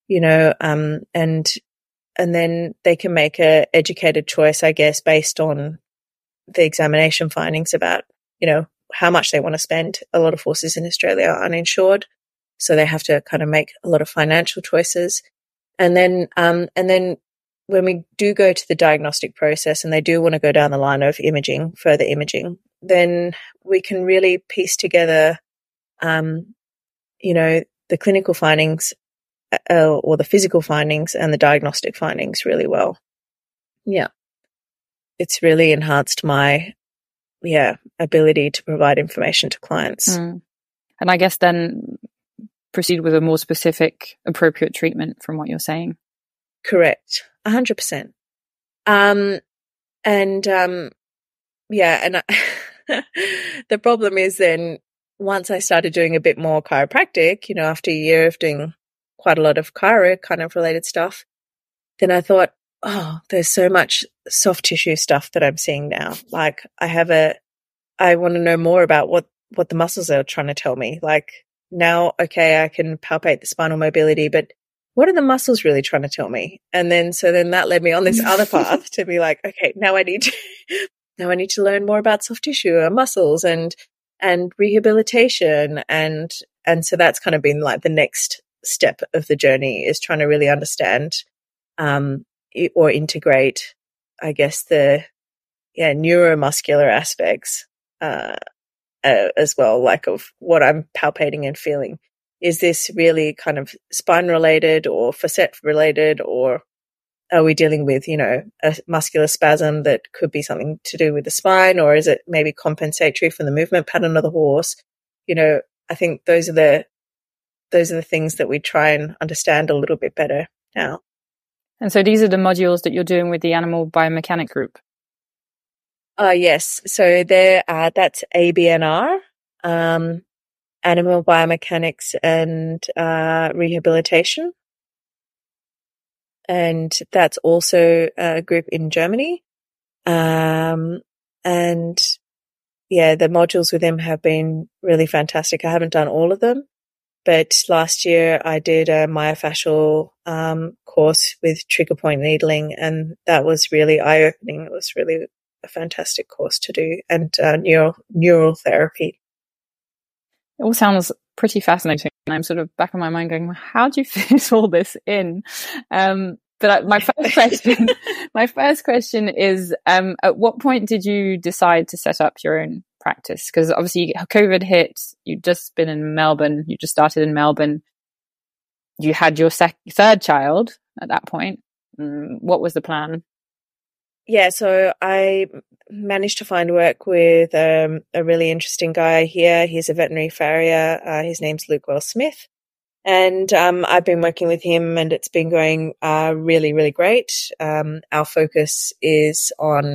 Speaker 5: and then they can make a educated choice, I guess, based on the examination findings about, how much they want to spend. A lot of horses in Australia are uninsured, so they have to kind of make a lot of financial choices. And then when we do go to the diagnostic process and they do want to go down the line of further imaging, then we can really piece together, the clinical findings or the physical findings and the diagnostic findings really well. Yeah. It's really enhanced my, ability to provide information to clients.
Speaker 4: And I guess then proceed with a more specific, appropriate treatment from what you're saying.
Speaker 5: Correct. 100%. The problem is then once I started doing a bit more chiropractic, after a year of doing quite a lot of chiro kind of related stuff, then I thought, there's so much soft tissue stuff that I'm seeing now. Like I want to know more about what the muscles are trying to tell me. Like now, okay, I can palpate the spinal mobility, but what are the muscles really trying to tell me? And then, so that led me on this other path to be like, okay, now I need to learn more about soft tissue and muscles and rehabilitation. And so that's kind of been like the next step of the journey, is trying to really understand, or integrate, I guess, the neuromuscular aspects as well, like of what I'm palpating and feeling. Is this really kind of spine related or facet related, or are we dealing with, a muscular spasm that could be something to do with the spine, or is it maybe compensatory for the movement pattern of the horse? I think those are the things that we try and understand a little bit better now.
Speaker 4: And so these are the modules that you're doing with the Animal Biomechanic Group?
Speaker 5: Yes. So that's ABNR, Animal Biomechanics and Rehabilitation. And that's also a group in Germany. The modules with them have been really fantastic. I haven't done all of them, but last year I did a myofascial course with trigger point needling, and that was really eye-opening. It was really a fantastic course to do, and neural therapy.
Speaker 4: It all sounds pretty fascinating. I'm sort of back in my mind going, how do you fit all this in? But my first question is, at what point did you decide to set up your own practice? Because obviously COVID hit, you'd just been in Melbourne, you just started in Melbourne. You had your third child at that point. What was the plan?
Speaker 5: Yeah, so I managed to find work with a really interesting guy here. He's a veterinary farrier. His name's Luke Wells-Smith. And I've been working with him, and it's been going really, really great. Our focus is on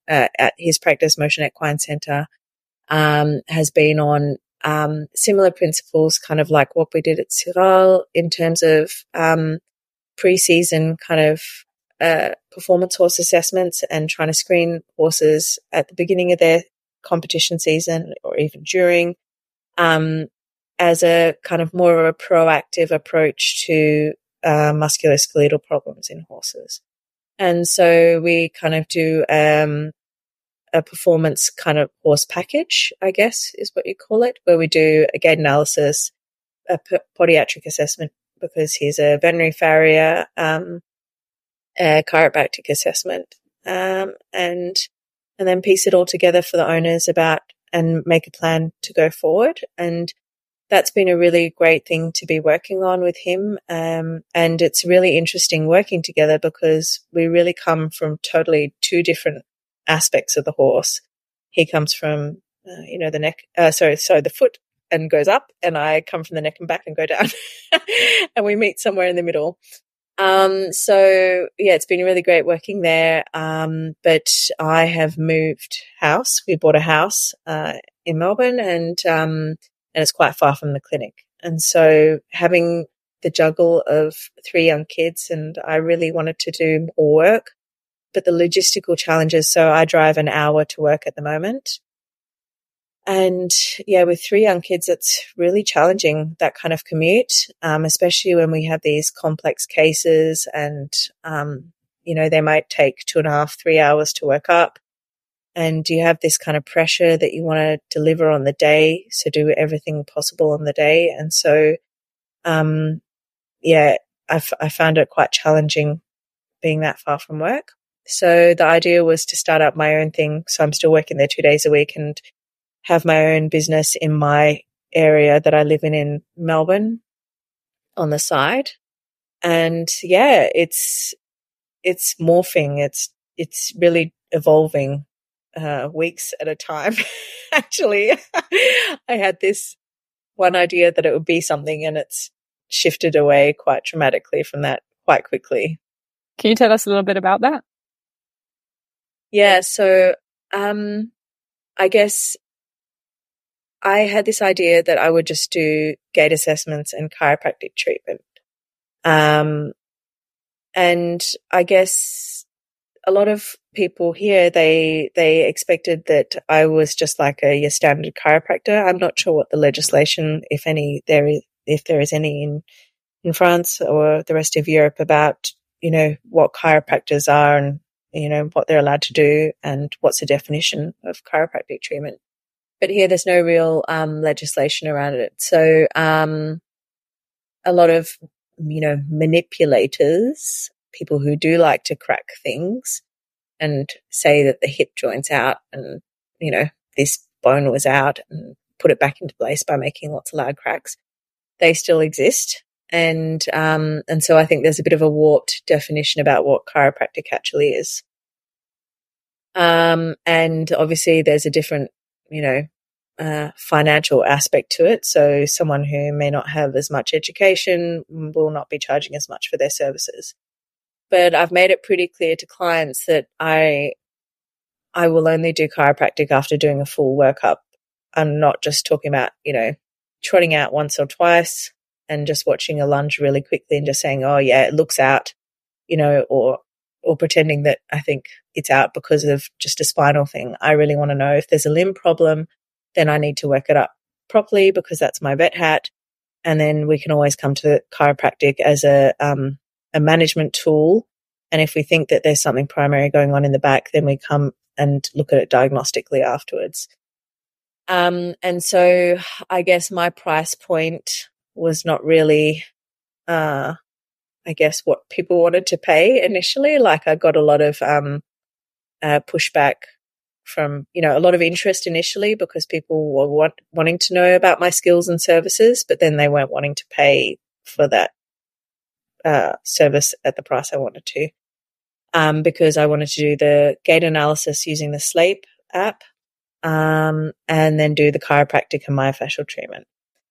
Speaker 5: at his practice, Motion Equine Centre, has been on similar principles, kind of like what we did at Cyral in terms of pre-season kind of performance horse assessments and trying to screen horses at the beginning of their competition season or even during, as a kind of more of a proactive approach to musculoskeletal problems in horses. And so we kind of do a performance kind of horse package, I guess is what you call it, where we do a gait analysis, a podiatric assessment because he's a veterinary farrier, a chiropractic assessment, and then piece it all together for the owners and make a plan to go forward. And that's been a really great thing to be working on with him. And it's really interesting working together because we really come from totally two different aspects of the horse. He comes from, the neck, the foot and goes up, and I come from the neck and back and go down and we meet somewhere in the middle. It's been really great working there. But I have moved house. We bought a house, in Melbourne and it's quite far from the clinic. And so having the juggle of 3 young kids, and I really wanted to do more work, but the logistical challenges. So I drive an hour to work at the moment. And with 3 young kids, it's really challenging, that kind of commute, especially when we have these complex cases and, they might take 2.5, 3 hours to work up. And you have this kind of pressure that you want to deliver on the day. So do everything possible on the day. And so, I found it quite challenging being that far from work. So the idea was to start up my own thing. So I'm still working there 2 days a week and have my own business in my area that I live in Melbourne on the side. And it's morphing. It's really evolving, weeks at a time. Actually, I had this one idea that it would be something and it's shifted away quite dramatically from that quite quickly.
Speaker 4: Can you tell us a little bit about that?
Speaker 5: Yeah. So, I guess I had this idea that I would just do gait assessments and chiropractic treatment. And I guess a lot of people here, they expected that I was just like your standard chiropractor. I'm not sure what the legislation, if there is any in France or the rest of Europe about, what chiropractors are and, what they're allowed to do and what's the definition of chiropractic treatment. But here there's no real legislation around it. So a lot of, manipulators, people who do like to crack things and say that the hip joint's out and, this bone was out and put it back into place by making lots of loud cracks, they still exist. And so I think there's a bit of a warped definition about what chiropractic actually is. And obviously there's a different, financial aspect to it. So someone who may not have as much education will not be charging as much for their services. But I've made it pretty clear to clients that I will only do chiropractic after doing a full workup. I'm not just talking about, trotting out once or twice and just watching a lunge really quickly and just saying, oh yeah, it looks out, or pretending that I think it's out because of just a spinal thing. I really want to know if there's a limb problem, then I need to work it up properly because that's my vet hat. And then we can always come to chiropractic as a management tool. And if we think that there's something primary going on in the back, then we come and look at it diagnostically afterwards. And so I guess my price point was not really, I guess, what people wanted to pay initially. Like I got a lot of pushback from, a lot of interest initially because people were wanting to know about my skills and services, but then they weren't wanting to pay for that service at the price I wanted to, because I wanted to do the gait analysis using the SLAPE app, and then do the chiropractic and myofascial treatment.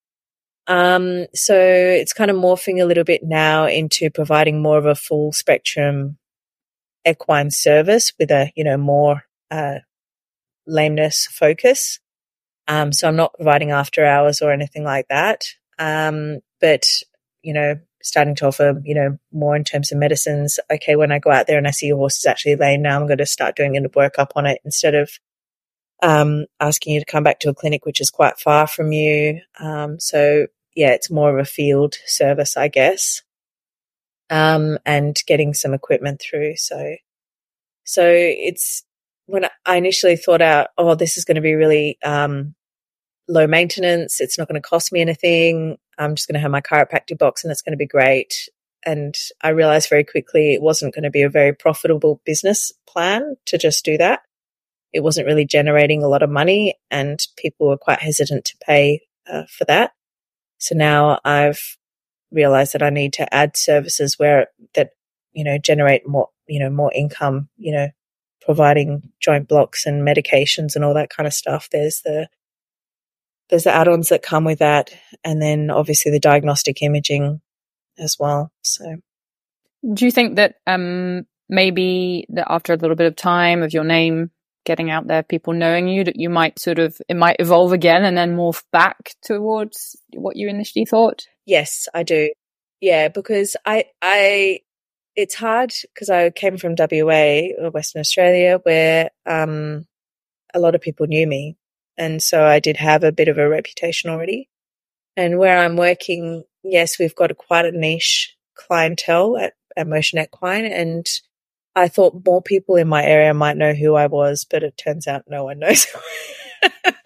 Speaker 5: So it's kind of morphing a little bit now into providing more of a full spectrum equine service with a, more lameness focus. So I'm not providing after hours or anything like that. But, starting to offer, more in terms of medicines. Okay, when I go out there and I see your horse is actually lame now, I'm going to start doing a workup on it instead of asking you to come back to a clinic, which is quite far from you. So yeah, it's more of a field service, I guess, and getting some equipment through. So it's when I initially thought out, this is going to be really low maintenance. It's not going to cost me anything. I'm just going to have my chiropractic box and it's going to be great. And I realized very quickly it wasn't going to be a very profitable business plan to just do that. It wasn't really generating a lot of money and people were quite hesitant to pay for that. So now I've realized that I need to add services that generate more, more income, providing joint blocks and medications and all that kind of stuff. There's the add-ons that come with that. And then obviously the diagnostic imaging as well. So
Speaker 4: do you think that maybe that after a little bit of time of your name getting out there, people knowing you, that you might it might evolve again and then morph back towards what you initially thought?
Speaker 5: Yes, I do. Yeah, because it's hard because I came from WA or Western Australia where a lot of people knew me. And so I did have a bit of a reputation already. And where I'm working, yes, we've got quite a niche clientele at Motion Equine. And I thought more people in my area might know who I was, but it turns out no one knows who I am.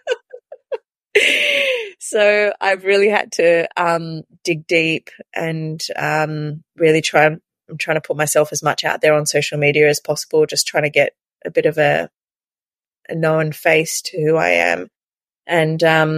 Speaker 5: So I've really had to dig deep and really I'm trying to put myself as much out there on social media as possible, just trying to get a bit of a known face to who I am. And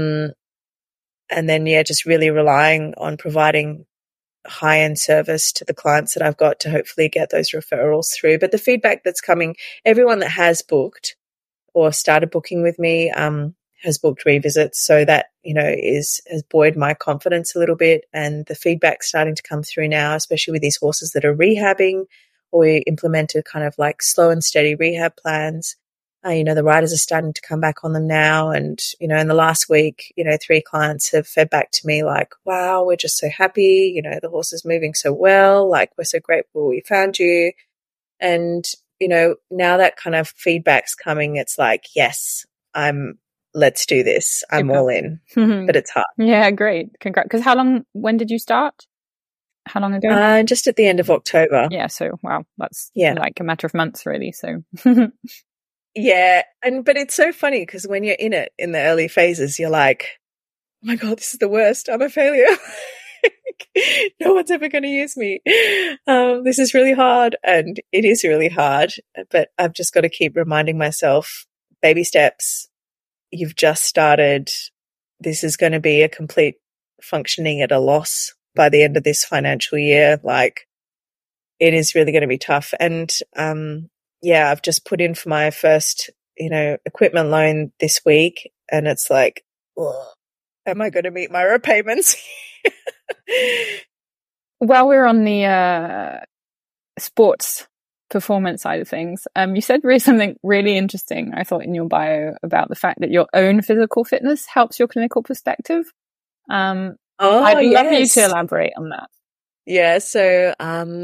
Speaker 5: then, just really relying on providing high-end service to the clients that I've got to hopefully get those referrals through. But the feedback that's coming, everyone that has booked or started booking with me has booked revisits. So that, has buoyed my confidence a little bit. And the feedback's starting to come through now, especially with these horses that are rehabbing, or we implemented kind of like slow and steady rehab plans. The riders are starting to come back on them now. And, in the last week, 3 clients have fed back to me like, wow, we're just so happy. The horse is moving so well. Like, we're so grateful we found you. And, now that kind of feedback's coming, it's like, yes, let's do this. I'm all in, but it's hard.
Speaker 4: Yeah, great. Congrats. Because when did you start? How long ago?
Speaker 5: Just at the end of October.
Speaker 4: Yeah. So, wow, that's like a matter of months really. So.
Speaker 5: Yeah. But it's so funny because when you're in it in the early phases, you're like, oh my God, this is the worst. I'm a failure. No one's ever going to use me. This is really hard. And it is really hard, but I've just got to keep reminding myself, baby steps. You've just started. This is going to be a complete functioning at a loss by the end of this financial year. Like, it is really going to be tough. And, I've just put in for my first, equipment loan this week, and it's like, am I going to meet my repayments?
Speaker 4: While we're on the sports performance side of things, you said something really interesting, I thought, in your bio about the fact that your own physical fitness helps your clinical perspective. I'd love you to elaborate on that.
Speaker 5: Yeah, so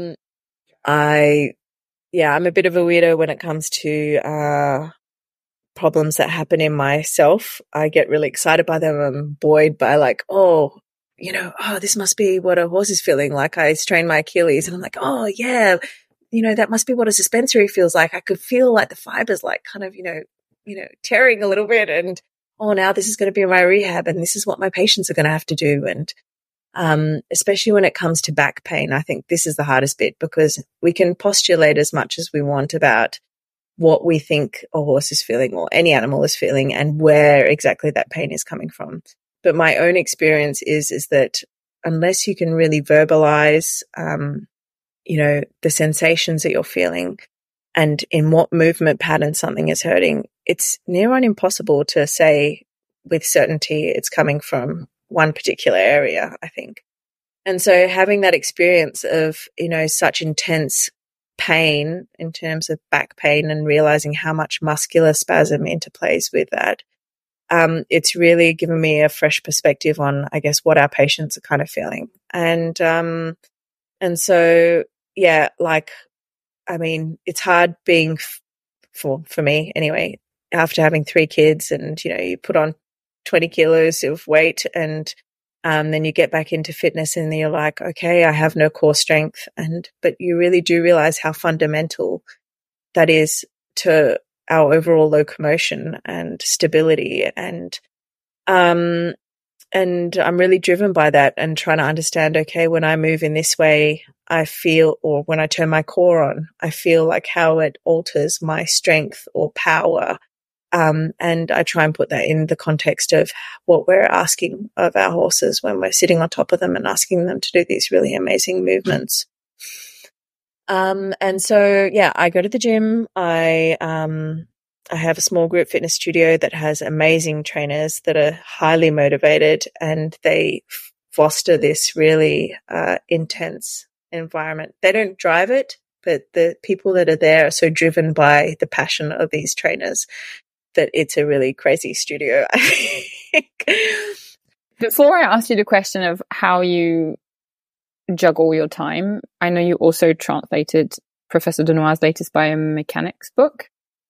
Speaker 5: I'm a bit of a weirdo when it comes to problems that happen in myself. I get really excited by them. I'm buoyed by like, this must be what a horse is feeling like. I strained my Achilles and I'm like, oh yeah, that must be what a suspensory feels like. I could feel like the fibers like kind of, tearing a little bit, and now this is going to be my rehab and this is what my patients are going to have to do. And especially when it comes to back pain, I think this is the hardest bit because we can postulate as much as we want about what we think a horse is feeling or any animal is feeling and where exactly that pain is coming from. But my own experience is that unless you can really verbalize, the sensations that you're feeling and in what movement pattern something is hurting, it's near on impossible to say with certainty it's coming from one particular area, I think. And so having that experience of, such intense pain in terms of back pain and realizing how much muscular spasm interplays with that. It's really given me a fresh perspective on, I guess, what our patients are kind of feeling. And so, yeah, like, I mean, it's hard being for me anyway, after having 3 kids and, you know, you put on 20 kilos of weight and, then you get back into fitness and you're like, okay, I have no core strength. But you really do realize how fundamental that is to our overall locomotion and stability. And I'm really driven by that and trying to understand, okay, when I move in this way, I feel, or when I turn my core on, I feel like how it alters my strength or power. And I try and put that in the context of what we're asking of our horses when we're sitting on top of them and asking them to do these really amazing movements. And so, yeah, I go to the gym. I have a small group fitness studio that has amazing trainers that are highly motivated, and they foster this really intense environment. They don't drive it, but the people that are there are so driven by the passion of these trainers that it's a really crazy studio, I think.
Speaker 4: Before I ask you the question of how you juggle your time, I know you also translated Professor Denoir's latest biomechanics book.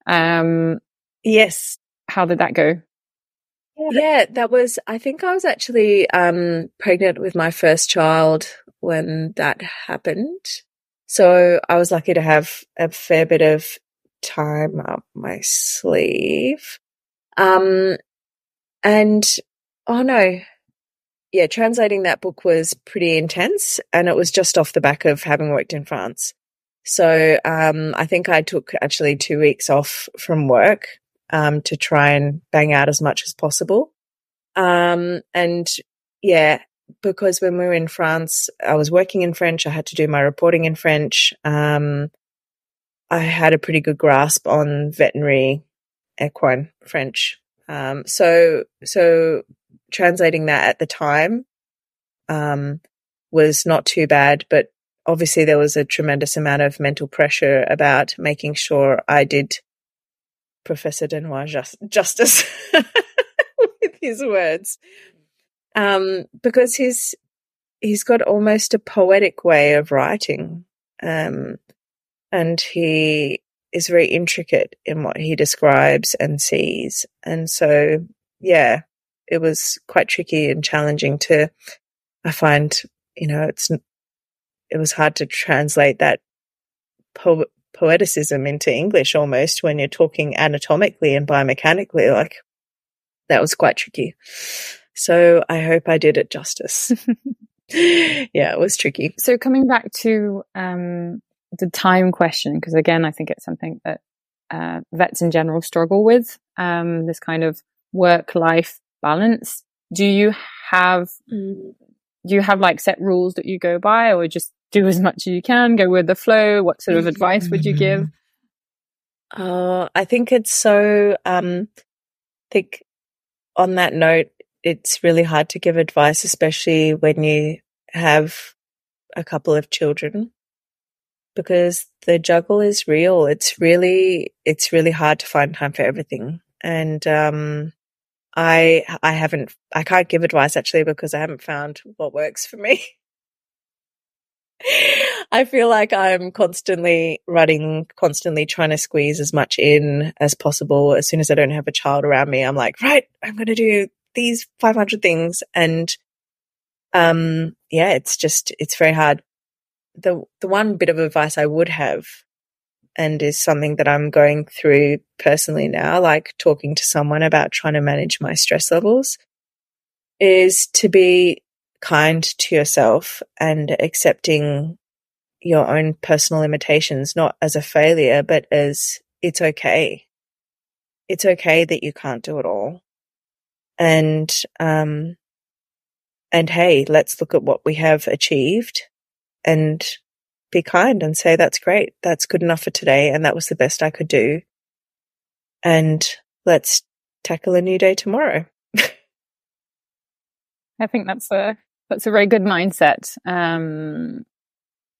Speaker 5: Yes.
Speaker 4: How did that go?
Speaker 5: Yeah, I think I was actually pregnant with my first child when that happened. So I was lucky to have a fair bit of time up my sleeve. Translating that book was pretty intense, and it was just off the back of having worked in France. So I think I took actually 2 weeks off from work to try and bang out as much as possible. Because when we were in France, I was working in French. I had to do my reporting in French. I had a pretty good grasp on veterinary equine French. So translating that at the time was not too bad, but obviously there was a tremendous amount of mental pressure about making sure I did Professor Denoir justice with his words. Because he's got almost a poetic way of writing. And he is very intricate in what he describes and sees. And so, yeah, it was quite tricky and challenging I find, you know, it was hard to translate that poeticism into English almost when you're talking anatomically and biomechanically. Like, that was quite tricky. So I hope I did it justice. Yeah, it was tricky.
Speaker 4: So coming back to the time question, because again, I think it's something that vets in general struggle with, this kind of work-life balance. Do you have like set rules that you go by, or just do as much as you can, go with the flow? What sort of advice would you give?
Speaker 5: I think it's so, I think on that note, it's really hard to give advice, especially when you have a couple of children, because the juggle is real. It's really hard to find time for everything. And I can't give advice actually, because I haven't found what works for me. I feel like I'm constantly trying to squeeze as much in as possible. As soon as I don't have a child around me, I'm like, right, I'm going to do these 500 things. And it's very hard. The one bit of advice I would have, and is something that I'm going through personally now, like talking to someone about trying to manage my stress levels, is to be kind to yourself and accepting your own personal limitations, not as a failure, but as it's okay. It's okay that you can't do it all. And hey, let's look at what we have achieved and be kind and say, that's great. That's good enough for today. And that was the best I could do. And let's tackle a new day tomorrow.
Speaker 4: I think that's a very good mindset.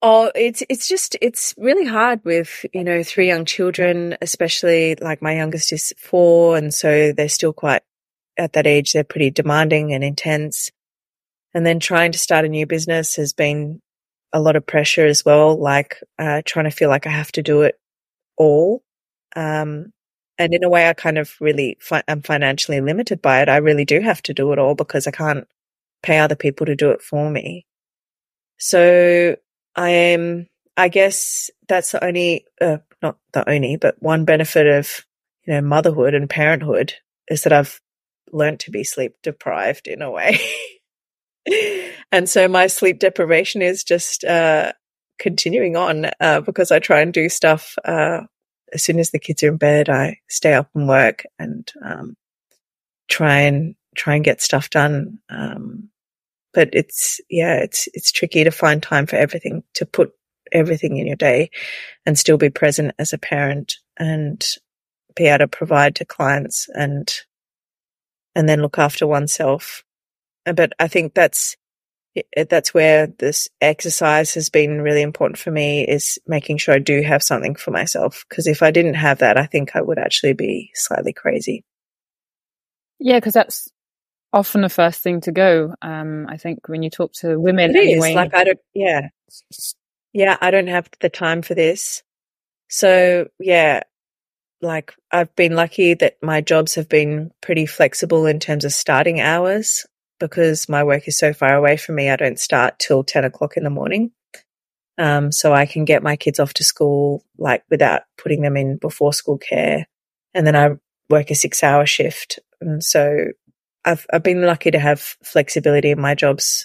Speaker 5: Oh, it's really hard with, 3 young children, especially like my youngest is 4. And so they're still quite at that age. They're pretty demanding and intense. And then trying to start a new business has been a lot of pressure as well, like trying to feel like I have to do it all. And in a way, I kind of really am financially limited by it. I really do have to do it all because I can't pay other people to do it for me. So I guess that's the only, not the only, but one benefit of, motherhood and parenthood is that I've learned to be sleep deprived in a way. And so my sleep deprivation is just continuing on because I try and do stuff as soon as the kids are in bed. I stay up and work and try and get stuff done. But it's tricky to find time for everything, to put everything in your day and still be present as a parent and be able to provide to clients and then look after oneself. But I think that's where this exercise has been really important for me, is making sure I do have something for myself. Because if I didn't have that, I think I would actually be slightly crazy.
Speaker 4: Yeah, because that's often the first thing to go. I think when you talk to women,
Speaker 5: it
Speaker 4: anyway.
Speaker 5: Is like I don't have the time for this. So like I've been lucky that my jobs have been pretty flexible in terms of starting hours, because my work is so far away from me. I don't start till 10 o'clock in the morning. So I can get my kids off to school like without putting them in before school care. And then I work a 6-hour shift. And so I've been lucky to have flexibility in my jobs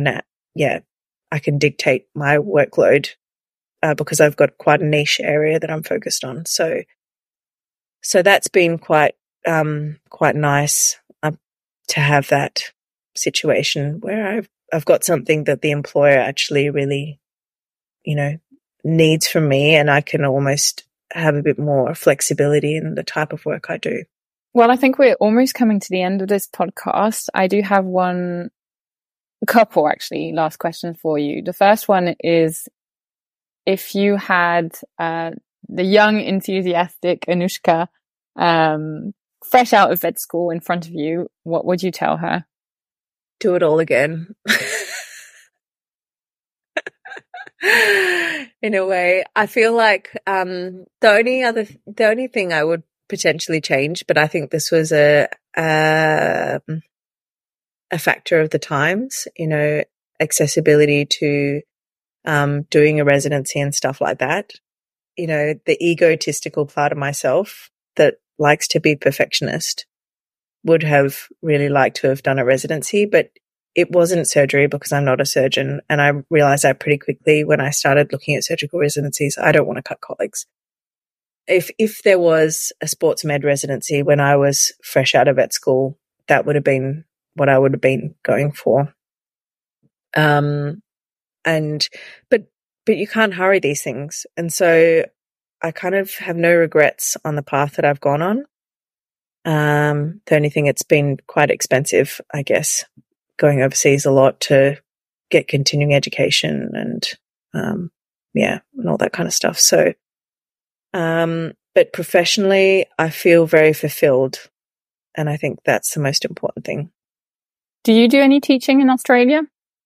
Speaker 5: I can dictate my workload because I've got quite a niche area that I'm focused on. So that's been quite nice to have that situation where I've got something that the employer actually really, needs from me, and I can almost have a bit more flexibility in the type of work I do.
Speaker 4: Well, I think we're almost coming to the end of this podcast. I do have a couple actually last questions for you. The first one is, if you had the young, enthusiastic Anushka fresh out of vet school in front of you, what would you tell her?
Speaker 5: Do it all again. In a way, I feel like the only thing I would potentially change, but I think this was a factor of the times, accessibility to doing a residency and stuff like that. The egotistical part of myself that likes to be perfectionist would have really liked to have done a residency, but it wasn't surgery because I'm not a surgeon. And I realized that pretty quickly when I started looking at surgical residencies. I don't want to cut colleagues. If there was a sports med residency when I was fresh out of vet school, that would have been what I would have been going for. But you can't hurry these things. And so I kind of have no regrets on the path that I've gone on. The only thing, it's been quite expensive, I guess, going overseas a lot to get continuing education and all that kind of stuff. So, but professionally, I feel very fulfilled, and I think that's the most important thing.
Speaker 4: Do you do any teaching in Australia?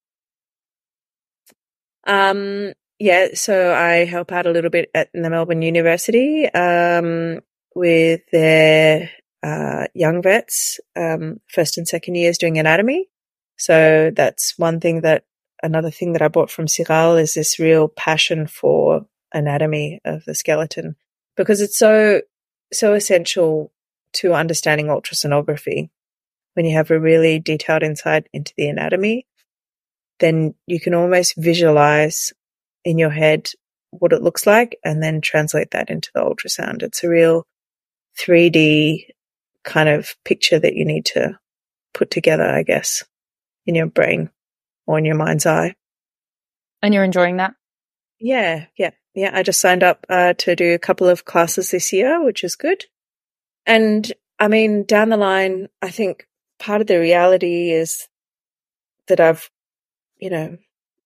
Speaker 5: So I help out a little bit at the Melbourne University with their young vets, first and second years, doing anatomy. So that's another thing that I brought from Cyril is this real passion for anatomy of the skeleton, because it's so essential to understanding ultrasonography. When you have a really detailed insight into the anatomy, then you can almost visualize in your head what it looks like and then translate that into the ultrasound. It's a real 3D kind of picture that you need to put together, I guess, in your brain or in your mind's eye.
Speaker 4: And you're enjoying that?
Speaker 5: Yeah. I just signed up to do a couple of classes this year, which is good. And I mean, down the line, I think part of the reality is that I've,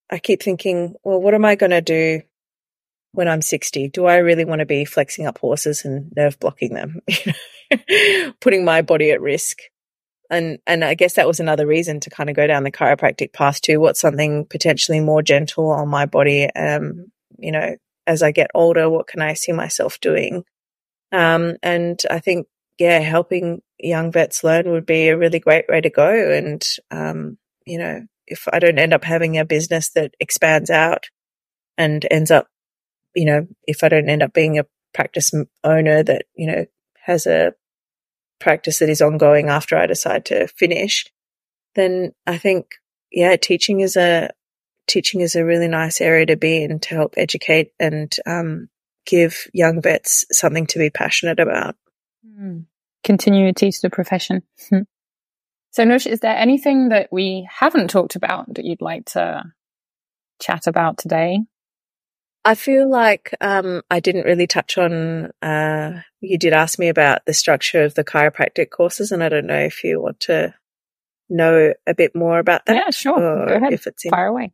Speaker 5: I keep thinking, well, what am I going to do when I'm 60? Do I really want to be flexing up horses and nerve blocking them, putting my body at risk? And I guess that was another reason to kind of go down the chiropractic path too. What's something potentially more gentle on my body? As I get older, what can I see myself doing? And I think, helping young vets learn would be a really great way to go. And, if I don't end up having a business that expands out and ends up, if I don't end up being a practice owner that, has a practice that is ongoing after I decide to finish, then I think, teaching is a really nice area to be in to help educate and give young vets something to be passionate about.
Speaker 4: Continue to teach the profession. So, Nush, is there anything that we haven't talked about that you'd like to chat about today?
Speaker 5: I feel like I didn't really touch on, you did ask me about the structure of the chiropractic courses, and I don't know if you want to know a bit more about that.
Speaker 4: Yeah, sure. Go ahead.
Speaker 5: If it's
Speaker 4: fire away.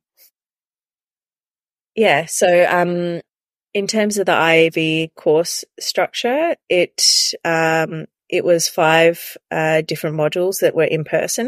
Speaker 5: Yeah, so in terms of the IAV course structure, it was 5 different modules that were in person.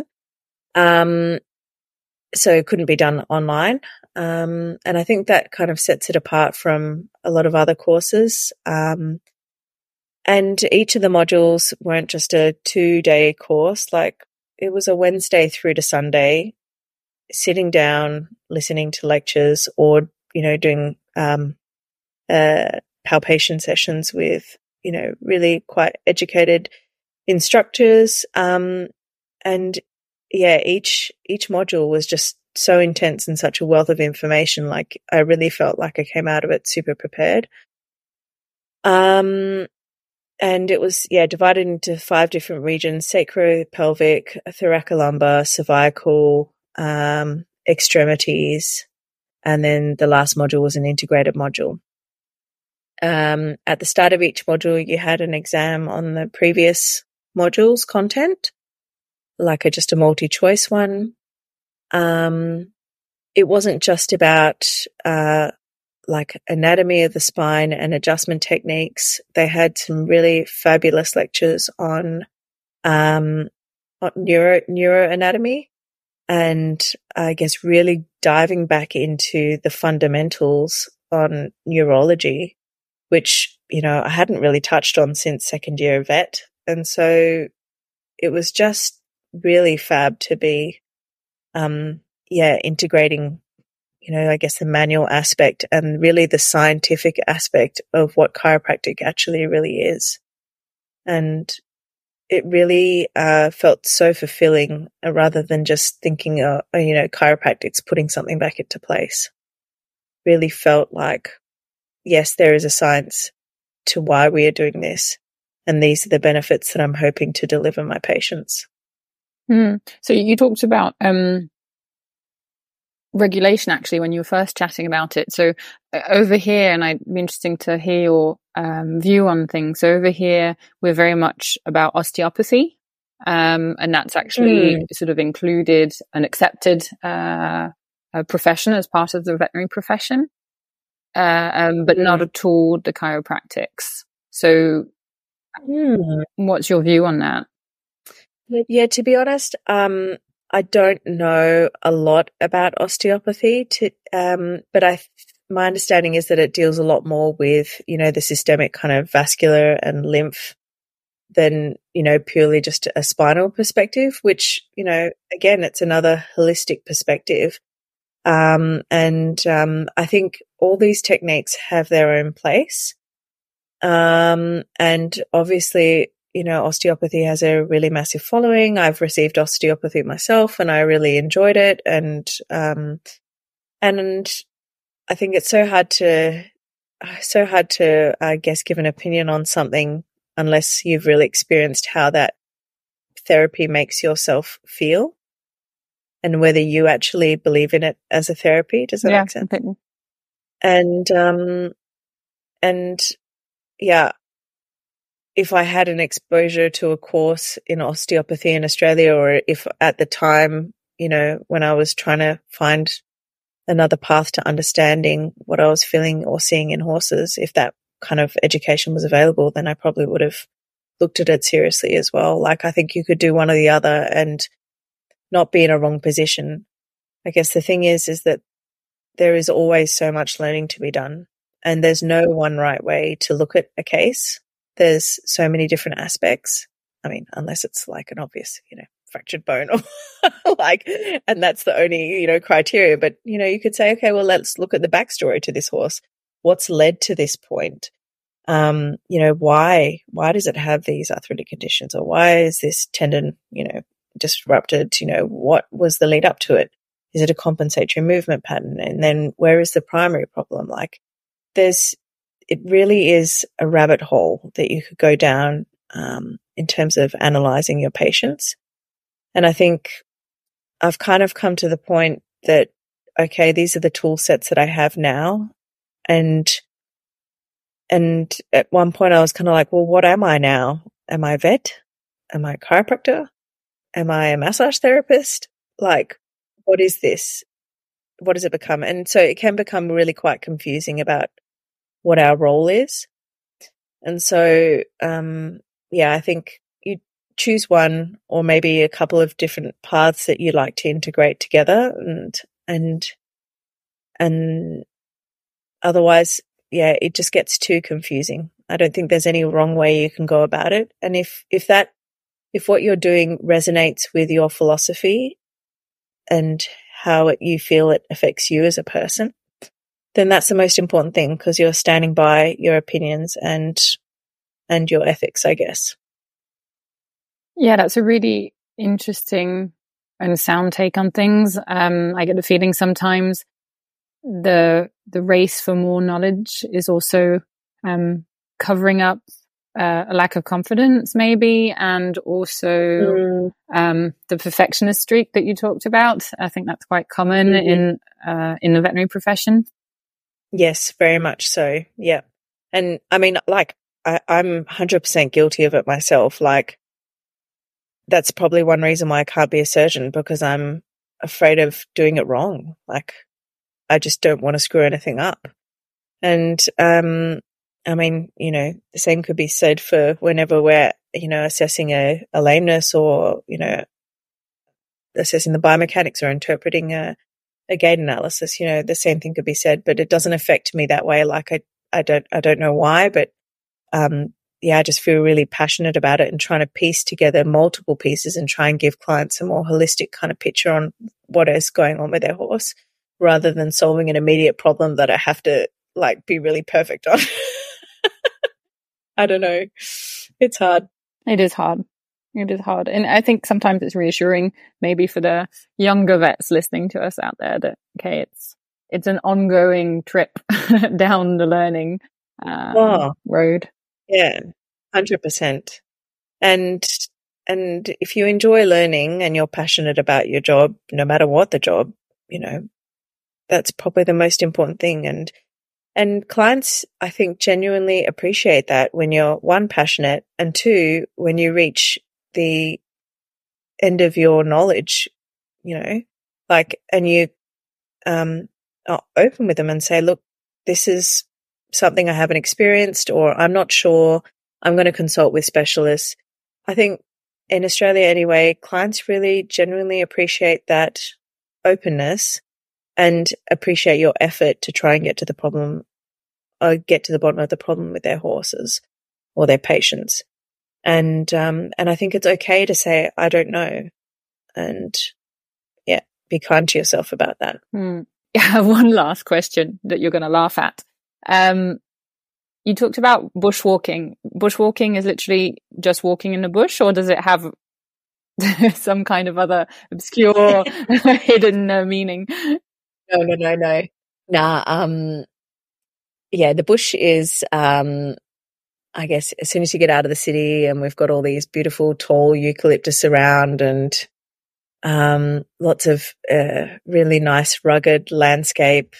Speaker 5: So it couldn't be done online. And I think that kind of sets it apart from a lot of other courses. And each of the modules weren't just a 2-day course. Like, it was a Wednesday through to Sunday, sitting down, listening to lectures, or, doing palpation sessions with, really quite educated instructors. Each module was just so intense and such a wealth of information. Like, I really felt like I came out of it super prepared. And it was, divided into 5 different regions: sacropelvic, thoracolumbar, cervical, extremities. And then the last module was an integrated module. At the start of each module, you had an exam on the previous module's content, like just a multi-choice one. It wasn't just about like anatomy of the spine and adjustment techniques. They had some really fabulous lectures on neuroanatomy, and I guess really diving back into the fundamentals on neurology, which, I hadn't really touched on since second year vet. And so it was just really fab to be, integrating, I guess the manual aspect and really the scientific aspect of what chiropractic actually really is. And it really felt so fulfilling, rather than just thinking, chiropractic's putting something back into place. Really felt like, yes, there is a science to why we are doing this, and these are the benefits that I'm hoping to deliver my patients.
Speaker 4: So you talked about regulation, actually, when you were first chatting about it. So over here, and I'd be interesting to hear your view on things. So over here, we're very much about osteopathy, and that's actually sort of included and accepted a profession as part of the veterinary profession, but not at all the chiropractics. So what's your view on that?
Speaker 5: Yeah, to be honest, I don't know a lot about osteopathy, but my understanding is that it deals a lot more with, the systemic kind of vascular and lymph than, purely just a spinal perspective, which, again, it's another holistic perspective. I think all these techniques have their own place. And obviously, osteopathy has a really massive following. I've received osteopathy myself, and I really enjoyed it. And I think it's so hard to, I guess, give an opinion on something unless you've really experienced how that therapy makes yourself feel, and whether you actually believe in it as a therapy. Does that make sense?
Speaker 4: Completely.
Speaker 5: If I had an exposure to a course in osteopathy in Australia, or if at the time, when I was trying to find another path to understanding what I was feeling or seeing in horses. If that kind of education was available, then I probably would have looked at it seriously as well. Like, I think you could do one or the other and not be in a wrong position. I guess the thing is that there is always so much learning to be done, and there's no one right way to look at a case. There's so many different aspects. I mean, unless it's like an obvious, fractured bone or like, and that's the only, criteria. But, you could say, okay, well, let's look at the backstory to this horse. What's led to this point? Why does it have these arthritic conditions, or why is this tendon, disrupted? What was the lead up to it? Is it a compensatory movement pattern? And then where is the primary problem? Like, it really is a rabbit hole that you could go down, in terms of analyzing your patients. And I think I've kind of come to the point that, okay, these are the tool sets that I have now. And at one point I was kind of like, well, what am I now? Am I a vet? Am I a chiropractor? Am I a massage therapist? Like, what is this? What does it become? And so it can become really quite confusing about what our role is. And so, I think you choose one or maybe a couple of different paths that you like to integrate together, and otherwise, it just gets too confusing. I don't think there's any wrong way you can go about it. And if what you're doing resonates with your philosophy and how you feel it affects you as a person, then that's the most important thing, because you're standing by your opinions and your ethics, I guess.
Speaker 4: Yeah, that's a really interesting and sound take on things. I get the feeling sometimes the race for more knowledge is also covering up a lack of confidence, maybe, and also the perfectionist streak that you talked about. I think that's quite common in the veterinary profession.
Speaker 5: Yes, very much so. Yeah. And I mean, like, I'm 100% guilty of it myself. Like, that's probably one reason why I can't be a surgeon, because I'm afraid of doing it wrong. Like, I just don't want to screw anything up. And, I mean, the same could be said for whenever we're, assessing a lameness, or, assessing the biomechanics or interpreting a gait analysis. The same thing could be said, but it doesn't affect me that way. Like, I don't know why, but, I just feel really passionate about it and trying to piece together multiple pieces and try and give clients a more holistic kind of picture on what is going on with their horse, rather than solving an immediate problem that I have to like be really perfect on. I don't know. It's hard.
Speaker 4: It is hard. It is hard. And I think sometimes it's reassuring, maybe for the younger vets listening to us out there, that, okay, it's an ongoing trip down the learning road.
Speaker 5: Yeah, 100%. And if you enjoy learning and you're passionate about your job, no matter what the job, that's probably the most important thing. And clients, I think, genuinely appreciate that when you're, one, passionate, and two, when you reach the end of your knowledge, and you are open with them and say, look, this is something I haven't experienced, or I'm not sure, I'm going to consult with specialists. I think in Australia anyway, clients really genuinely appreciate that openness and appreciate your effort to try and get to the problem, or get to the bottom of the problem with their horses or their patients. And I think it's okay to say, I don't know. And be kind to yourself about that.
Speaker 4: Yeah, one last question that you're going to laugh at. You talked about bushwalking. Bushwalking is literally just walking in the bush, or does it have some kind of other obscure hidden meaning?
Speaker 5: No. Nah, the bush is, I guess, as soon as you get out of the city, and we've got all these beautiful tall eucalyptus around, and lots of really nice rugged landscape.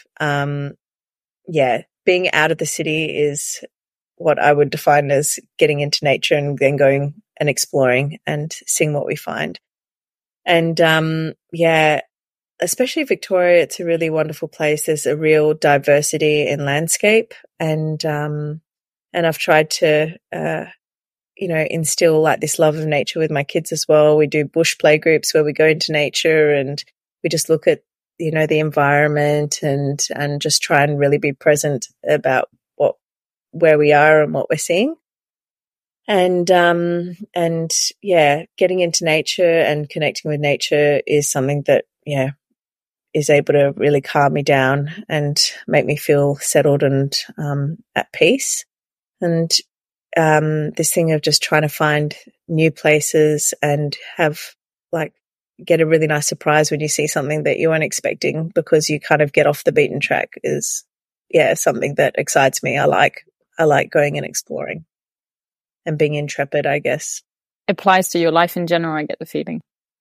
Speaker 5: Being out of the city is what I would define as getting into nature and then going and exploring and seeing what we find. And especially Victoria, it's a really wonderful place. There's a real diversity in landscape, and I've tried to, instill like this love of nature with my kids as well. We do bush play groups where we go into nature and we just look at, the environment and just try and really be present about where we are and what we're seeing. And getting into nature and connecting with nature is something that, is able to really calm me down and make me feel settled and at peace. And this thing of just trying to find new places and get a really nice surprise when you see something that you weren't expecting, because you kind of get off the beaten track, is something that excites me. I like going and exploring and being intrepid, I guess.
Speaker 4: Applies to your life in general, I get the feeling.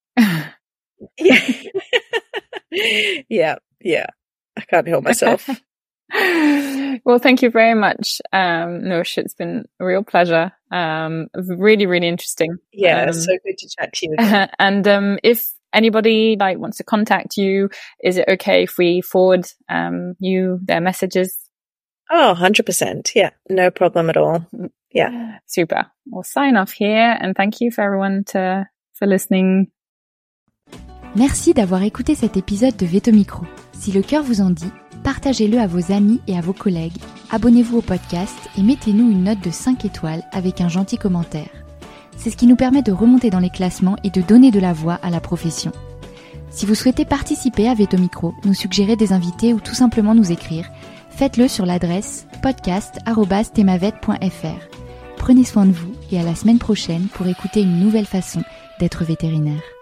Speaker 5: Yeah. I can't help myself.
Speaker 4: Well, thank you very much, Noosh. It's been a real pleasure. Really, really interesting.
Speaker 5: Yeah, so good to chat to you.
Speaker 4: And if anybody wants to contact you, is it okay if we forward you their messages?
Speaker 5: Oh, 100%. Yeah, no problem at all. Yeah.
Speaker 4: Super. We'll sign off here, and thank you for everyone for listening.
Speaker 1: Merci d'avoir écouté cet épisode de Veto Micro. Si le cœur vous en dit, partagez-le à vos amis et à vos collègues, abonnez-vous au podcast et mettez-nous une note de 5 étoiles avec un gentil commentaire. C'est ce qui nous permet de remonter dans les classements et de donner de la voix à la profession. Si vous souhaitez participer à Veto Micro, nous suggérer des invités ou tout simplement nous écrire, faites-le sur l'adresse podcast@themavet.fr. Prenez soin de vous et à la semaine prochaine pour écouter une nouvelle façon d'être vétérinaire.